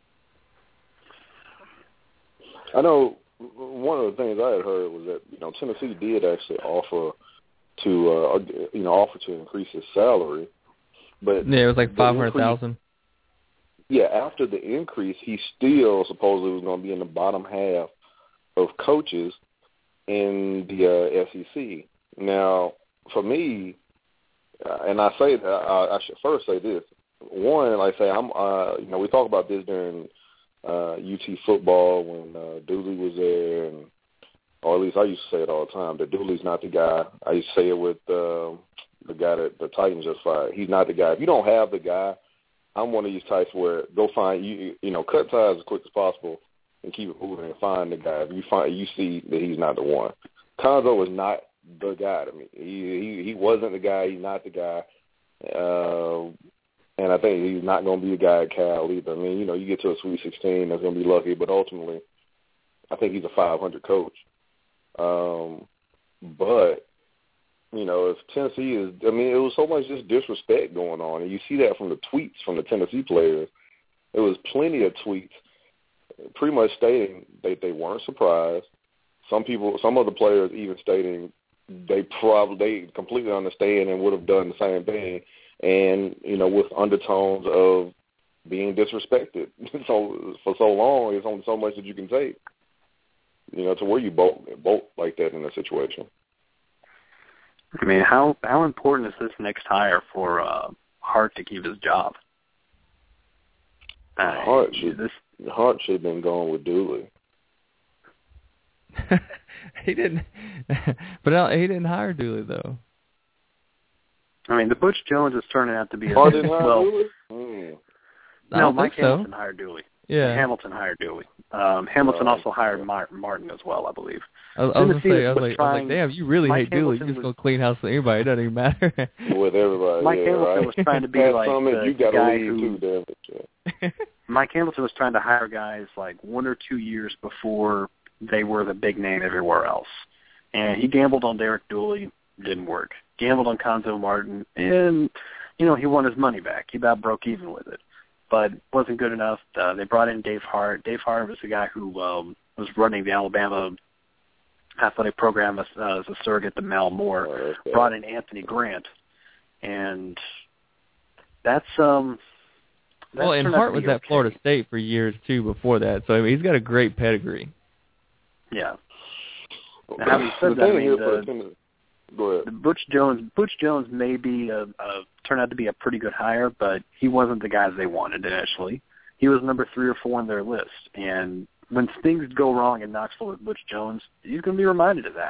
I know one of the things I had heard was that Tennessee did actually offer to increase his salary, but yeah, it was like $500,000. Yeah, after the increase, he still supposedly was going to be in the bottom half of coaches in the SEC. Now, for me, and I say that I should first say this. One, like I say, I'm we talk about this during UT football when Dooley was there, or at least I used to say it all the time, that Dooley's not the guy. I used to say it with the guy that the Titans just fired. He's not the guy. If you don't have the guy, I'm one of these types where go find cut ties as quick as possible and keep it moving and find the guy. If you see that he's not the one. Conzo is not the guy to me. He wasn't the guy. He's not the guy. And I think he's not going to be the guy at Cal either. I mean, you get to a Sweet 16, that's going to be lucky, but ultimately, I think he's a 500 coach. But, if Tennessee is, I mean, it was so much just disrespect going on, and you see that from the tweets from the Tennessee players. There was plenty of tweets pretty much stating they weren't surprised. Some of the players even stating they completely understand and would have done the same thing. And, with undertones of being disrespected. So for so long, there's only so much that you can take. to where you bolt like that in a situation. I mean, how important is this next hire for Hart to keep his job? Hart should have been going with Dooley. He didn't, but he didn't hire Dooley though. I mean, the Butch Jones is turning out to be Hart didn't hire Dooley? No, Mike Hamilton hired Dooley. Yeah, Hamilton hired Dooley. Hamilton also hired Martin as well, I believe. I was going to say, I was like, damn, you really hate Dooley. You're just going to clean house with anybody. It doesn't even matter. With everybody, Mike Hamilton was trying to be like the guy who... Mike Hamilton was trying to hire guys like 1 or 2 years before they were the big name everywhere else. And he gambled on Derek Dooley, didn't work. Gambled on Cuonzo Martin, and, he won his money back. He about broke even with it. But wasn't good enough. They brought in Dave Hart. Dave Hart was the guy who was running the Alabama athletic program as a surrogate to Mal Moore. Brought in Anthony Grant, and that's well, and Hart was at Florida State for years too before that, so I mean, he's got a great pedigree. Yeah. Now, having said that, go ahead. The Butch Jones may be turned out to be a pretty good hire, but he wasn't the guys they wanted initially. He was number 3 or 4 on their list, and when things go wrong in Knoxville with Butch Jones, he's going to be reminded of that.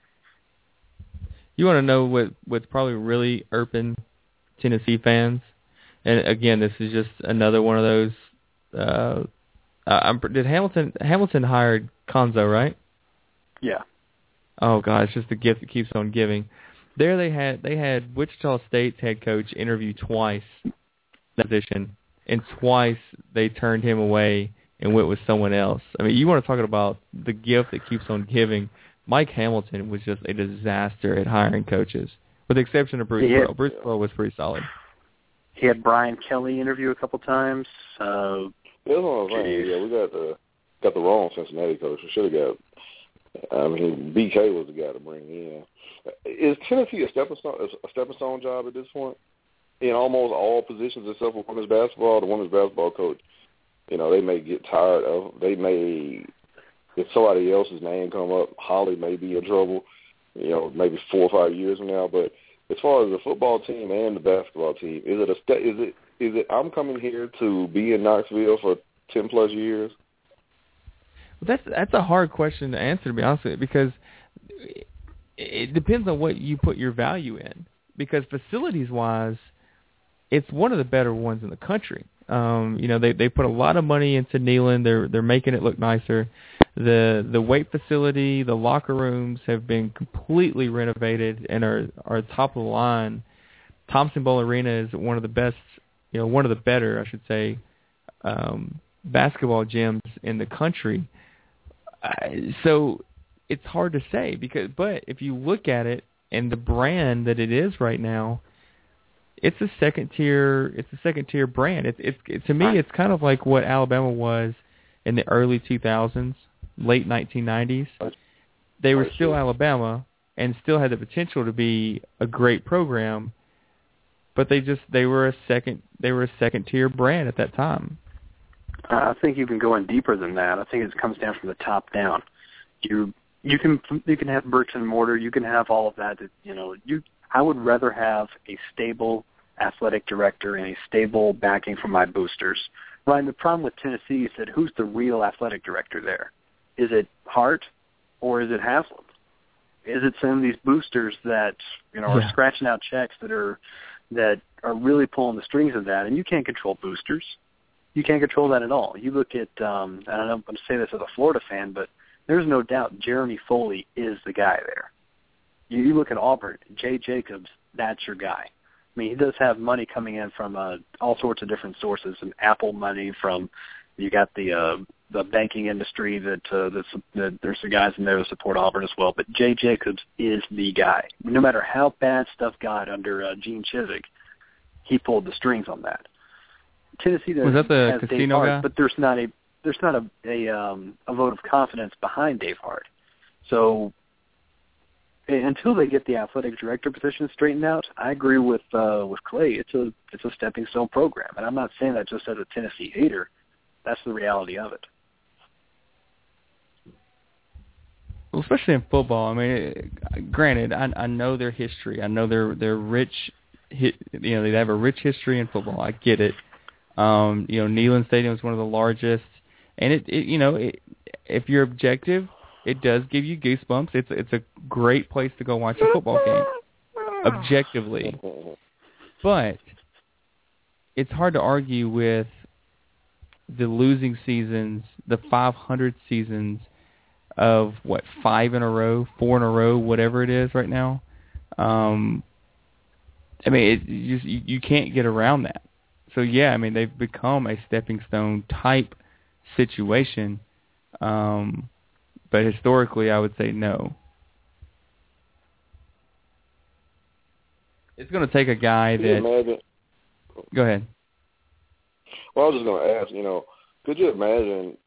You want to know what's probably really irping Tennessee fans? And again, this is just another one of those. Did Hamilton hired Cuonzo, right? Yeah. Oh God, it's just the gift that keeps on giving. There they had Wichita State's head coach interview twice that position, and twice they turned him away and went with someone else. I mean, you want to talk about the gift that keeps on giving. Mike Hamilton was just a disaster at hiring coaches, with the exception of Bruce Pearl. Bruce Pearl was pretty solid. He had Brian Kelly interview a couple times. That's what I'm saying. Yeah, we got the wrong Cincinnati coach. We should have got. I mean, BK was the guy to bring in. Is Tennessee a stepping stone job at this point? In almost all positions except for women's basketball, the women's basketball coach, they may get tired of. If somebody else's name come up, Holly may be in trouble. Maybe 4 or 5 years from now. But as far as the football team and the basketball team, is it I'm coming here to be in Knoxville for 10 plus years? Well, that's a hard question to answer, to be honest with you, because it depends on what you put your value in. Because facilities-wise, it's one of the better ones in the country. They put a lot of money into Neyland. They're making it look nicer. The weight facility, the locker rooms have been completely renovated and are top of the line. Thompson-Bowl Arena is one of the best, one of the better, I should say, basketball gyms in the country. So it's hard to say but if you look at it and the brand that it is right now, it's a second tier brand. To me, it's kind of like what Alabama was in the early 2000s, late 1990s. They were still Alabama and still had the potential to be a great program, but they were a second tier brand at that time. I think you can go in deeper than that. I think it comes down from the top down. You can have bricks and mortar. You can have all of that. I would rather have a stable athletic director and a stable backing from my boosters. Ryan, the problem with Tennessee is that who's the real athletic director there? Is it Hart or is it Haslam? Is it some of these boosters that are scratching out checks that are really pulling the strings of that? And you can't control boosters. You can't control that at all. You look at, I don't know, I'm going to say this as a Florida fan, but there's no doubt Jeremy Foley is the guy there. You look at Auburn, Jay Jacobs, that's your guy. I mean, he does have money coming in from all sorts of different sources, some Apple money from, you got the banking industry that there's the guys in there to support Auburn as well. But Jay Jacobs is the guy. No matter how bad stuff got under Gene Chizik, he pulled the strings on that. Tennessee was that the casino Hart, guy? but there's not a vote of confidence behind Dave Hart. So until they get the athletic director position straightened out, I agree with Clay. It's a stepping stone program, and I'm not saying that just as a Tennessee hater. That's the reality of it. Well, especially in football. I mean, granted, I know their history. I know they're rich. They have a rich history in football. I get it. Neyland Stadium is one of the largest, and if you're objective, it does give you goosebumps. It's a great place to go watch a football game, objectively. But it's hard to argue with the losing seasons, the 500 seasons of 5 in a row, 4 in a row, whatever it is right now. I mean, you can't get around that. So yeah, I mean, they've become a stepping stone type situation. But historically, I would say no. It's going to take a guy that. Imagine? Go ahead. Well, I was just going to ask. Could you imagine?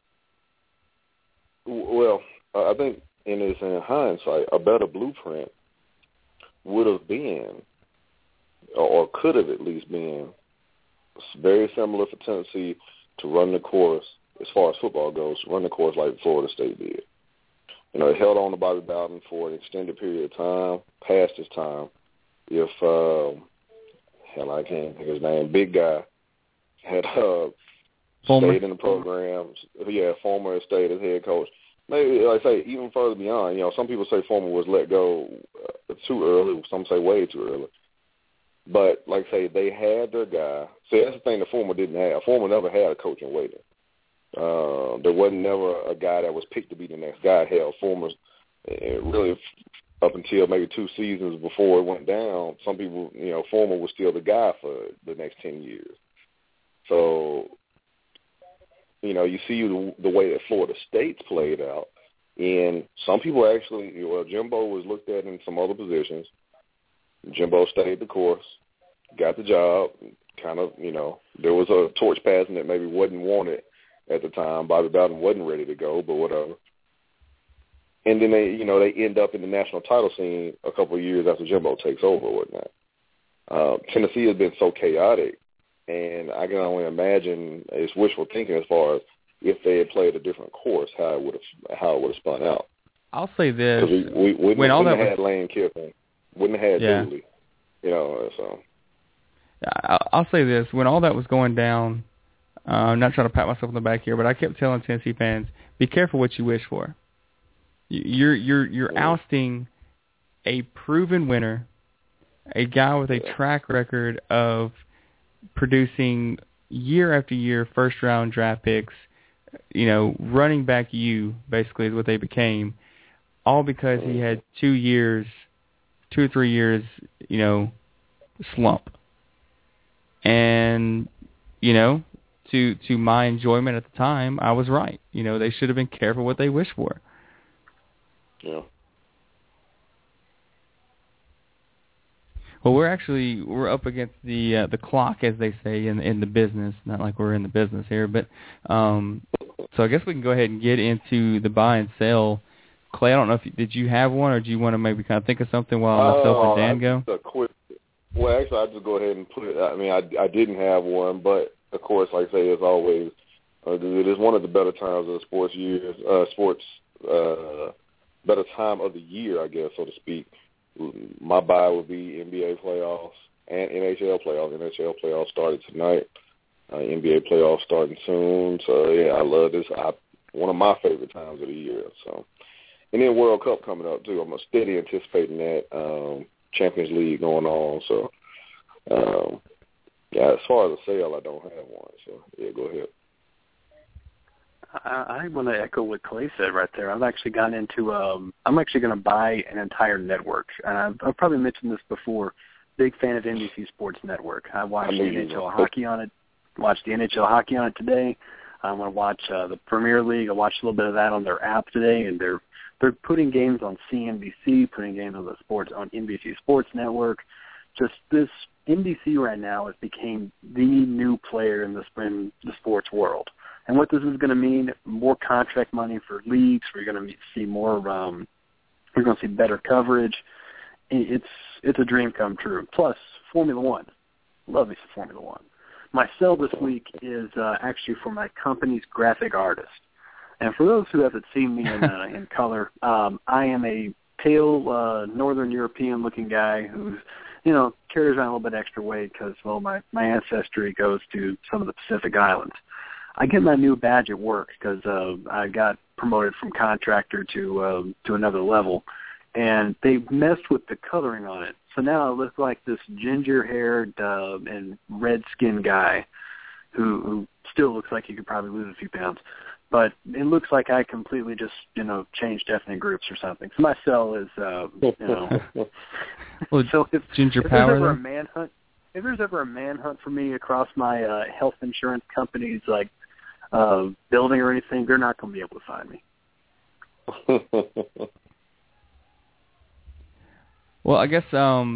Well, I think in hindsight, a better blueprint would have been, or could have at least been, very similar for Tennessee to run the course, as far as football goes, run the course like Florida State did. It held on to Bobby Bowden for an extended period of time, past his time. If, I can't think of his name, big guy, had stayed in the program, Fulmer stayed as head coach. Maybe, like I say, even further beyond, some people say Fulmer was let go too early, some say way too early. But, like I say, they had their guy. See, that's the thing that Fulmer didn't have. Fulmer never had a coach in waiting. There wasn't never a guy that was picked to be the next guy. Hell, Fulmer's really up until maybe 2 seasons before it went down, some people, Fulmer was still the guy for the next 10 years. So, you see the way that Florida State's played out, and some people actually, Jimbo was looked at in some other positions. Jimbo stayed the course, got the job, kind of, there was a torch passing that maybe wasn't wanted at the time. Bobby Bowden wasn't ready to go, but whatever. And then they end up in the national title scene a couple of years after Jimbo takes over or whatnot. Tennessee has been so chaotic, and I can only imagine it's wishful thinking as far as if they had played a different course, how it would have spun out. I'll say this: we wouldn't have had Lane Kiffin, wouldn't have had Dooley, So I'll say this: when all that was going down, I'm not trying to pat myself on the back here, but I kept telling Tennessee fans, be careful what you wish for. You're ousting a proven winner, a guy with a track record of producing year after year first-round draft picks, running back basically is what they became, all because he had 2 or 3 years, slump. And, to my enjoyment at the time, I was right. They should have been careful what they wish for. Yeah. Well, we're up against the clock, as they say in the business. Not like we're in the business here, but so I guess we can go ahead and get into the buy and sell. Clay, I don't know did you have one, or do you want to maybe kind of think of something while myself and Dan go? Well, actually, I'll just go ahead and put it. I mean, I didn't have one, but of course, like I say, as always, it is one of the better times of the sports better time of the year, I guess, so to speak. My buy would be NBA playoffs and NHL playoffs. NHL playoffs started tonight. NBA playoffs starting soon. So, yeah, I love this. One of my favorite times of the year. So, and then World Cup coming up, too. I'm steady anticipating that. Champions League going on. So, as far as a sale, I don't have one. So, yeah, go ahead. I want to echo what Clay said right there. I've actually gotten into I'm actually going to buy an entire network. And I've probably mentioned this before. Big fan of NBC Sports Network. I watched the NHL hockey on it. Watched the NHL hockey on it today. I'm going to watch the Premier League. I watched a little bit of that on their app today, and they're putting games on CNBC, putting games on NBC Sports Network. Just this NBC right now has became the new player in the sports world. And what this is going to mean, more contract money for leagues. We're going to see more. We're going to see better coverage. It's a dream come true. Plus, Formula One. Love me some Formula One. My sell this week is actually for my company's graphic artist. And for those who haven't seen me in color, I am a pale Northern European-looking guy who's, carries around a little bit extra weight because, well, my ancestry goes to some of the Pacific Islands. I get my new badge at work because I got promoted from contractor to another level, and they messed with the coloring on it. So now I look like this ginger-haired and red-skinned guy who still looks like he could probably lose a few pounds. But it looks like I completely just, changed ethnic groups or something. So my cell is, Well, so ginger if power. If there's ever a manhunt for me across my health insurance company's building or anything, they're not going to be able to find me. Well, I guess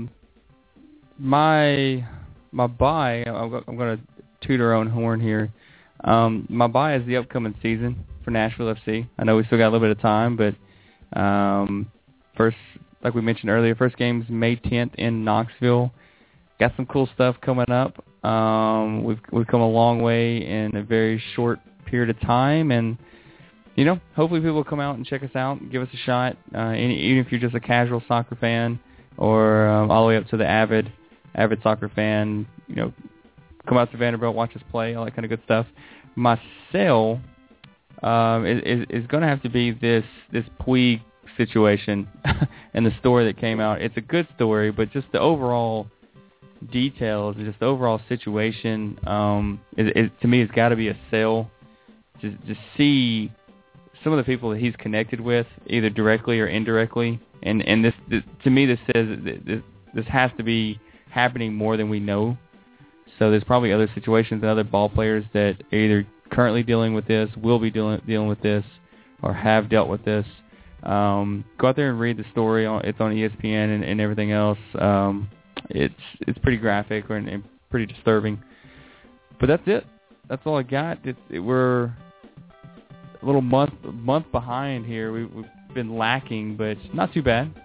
my bye. I'm going to toot our own horn here. My bye is the upcoming season for Nashville FC. I know we still got a little bit of time, but first, like we mentioned earlier, first game's May 10th in Knoxville. Got some cool stuff coming up. We've come a long way in a very short period of time, and hopefully people will come out and check us out, and give us a shot. Even if you're just a casual soccer fan, or all the way up to the avid soccer fan, come out to Vanderbilt, watch us play, all that kind of good stuff. My sale is going to have to be this Puig situation and the story that came out. It's a good story, but just the overall details and just the overall situation, to me, it's got to be a sale. To see some of the people that he's connected with, either directly or indirectly, and this to me, this says this has to be happening more than we know. So there's probably other situations and other ball players that are either currently dealing with this, will be dealing with this, or have dealt with this. Go out there and read the story. It's on ESPN and everything else. It's pretty graphic and pretty disturbing. But that's it. That's all I got. We're a little month behind here. We've been lacking, but not too bad.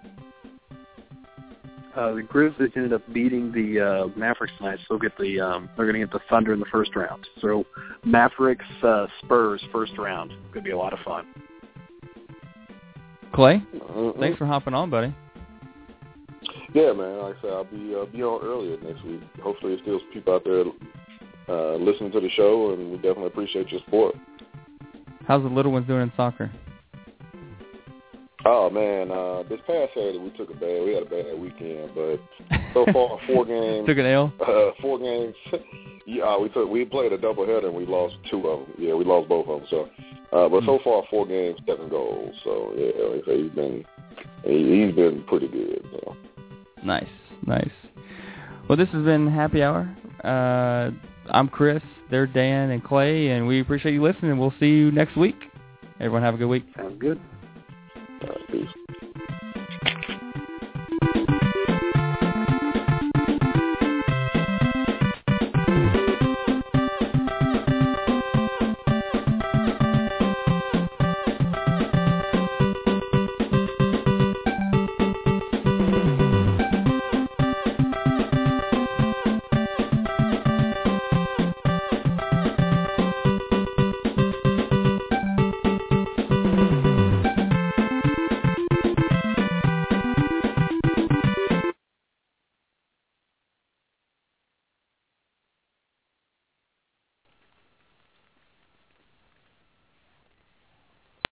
The Grizzlies ended up beating the Mavericks tonight, so they're going to get the Thunder in the first round. So Mavericks Spurs first round could be a lot of fun. Clay, thanks for hopping on, buddy. Yeah, man. Like I said, I'll be on earlier next week. Hopefully, there's still people out there listening to the show, and we definitely appreciate your support. How's the little ones doing in soccer? Oh man, this past Saturday we had a bad weekend, but so far 4 games. Took an L. 4 games. Yeah, we played a doubleheader and we lost 2 of them. Yeah, we lost both of them. So, but so far 4 games, 7 goals. So yeah, like I say, he's been pretty good. So. Nice. Well, this has been Happy Hour. I'm Chris. They're Dan and Clay, and we appreciate you listening. We'll see you next week. Everyone have a good week. Sounds good. All right, peace.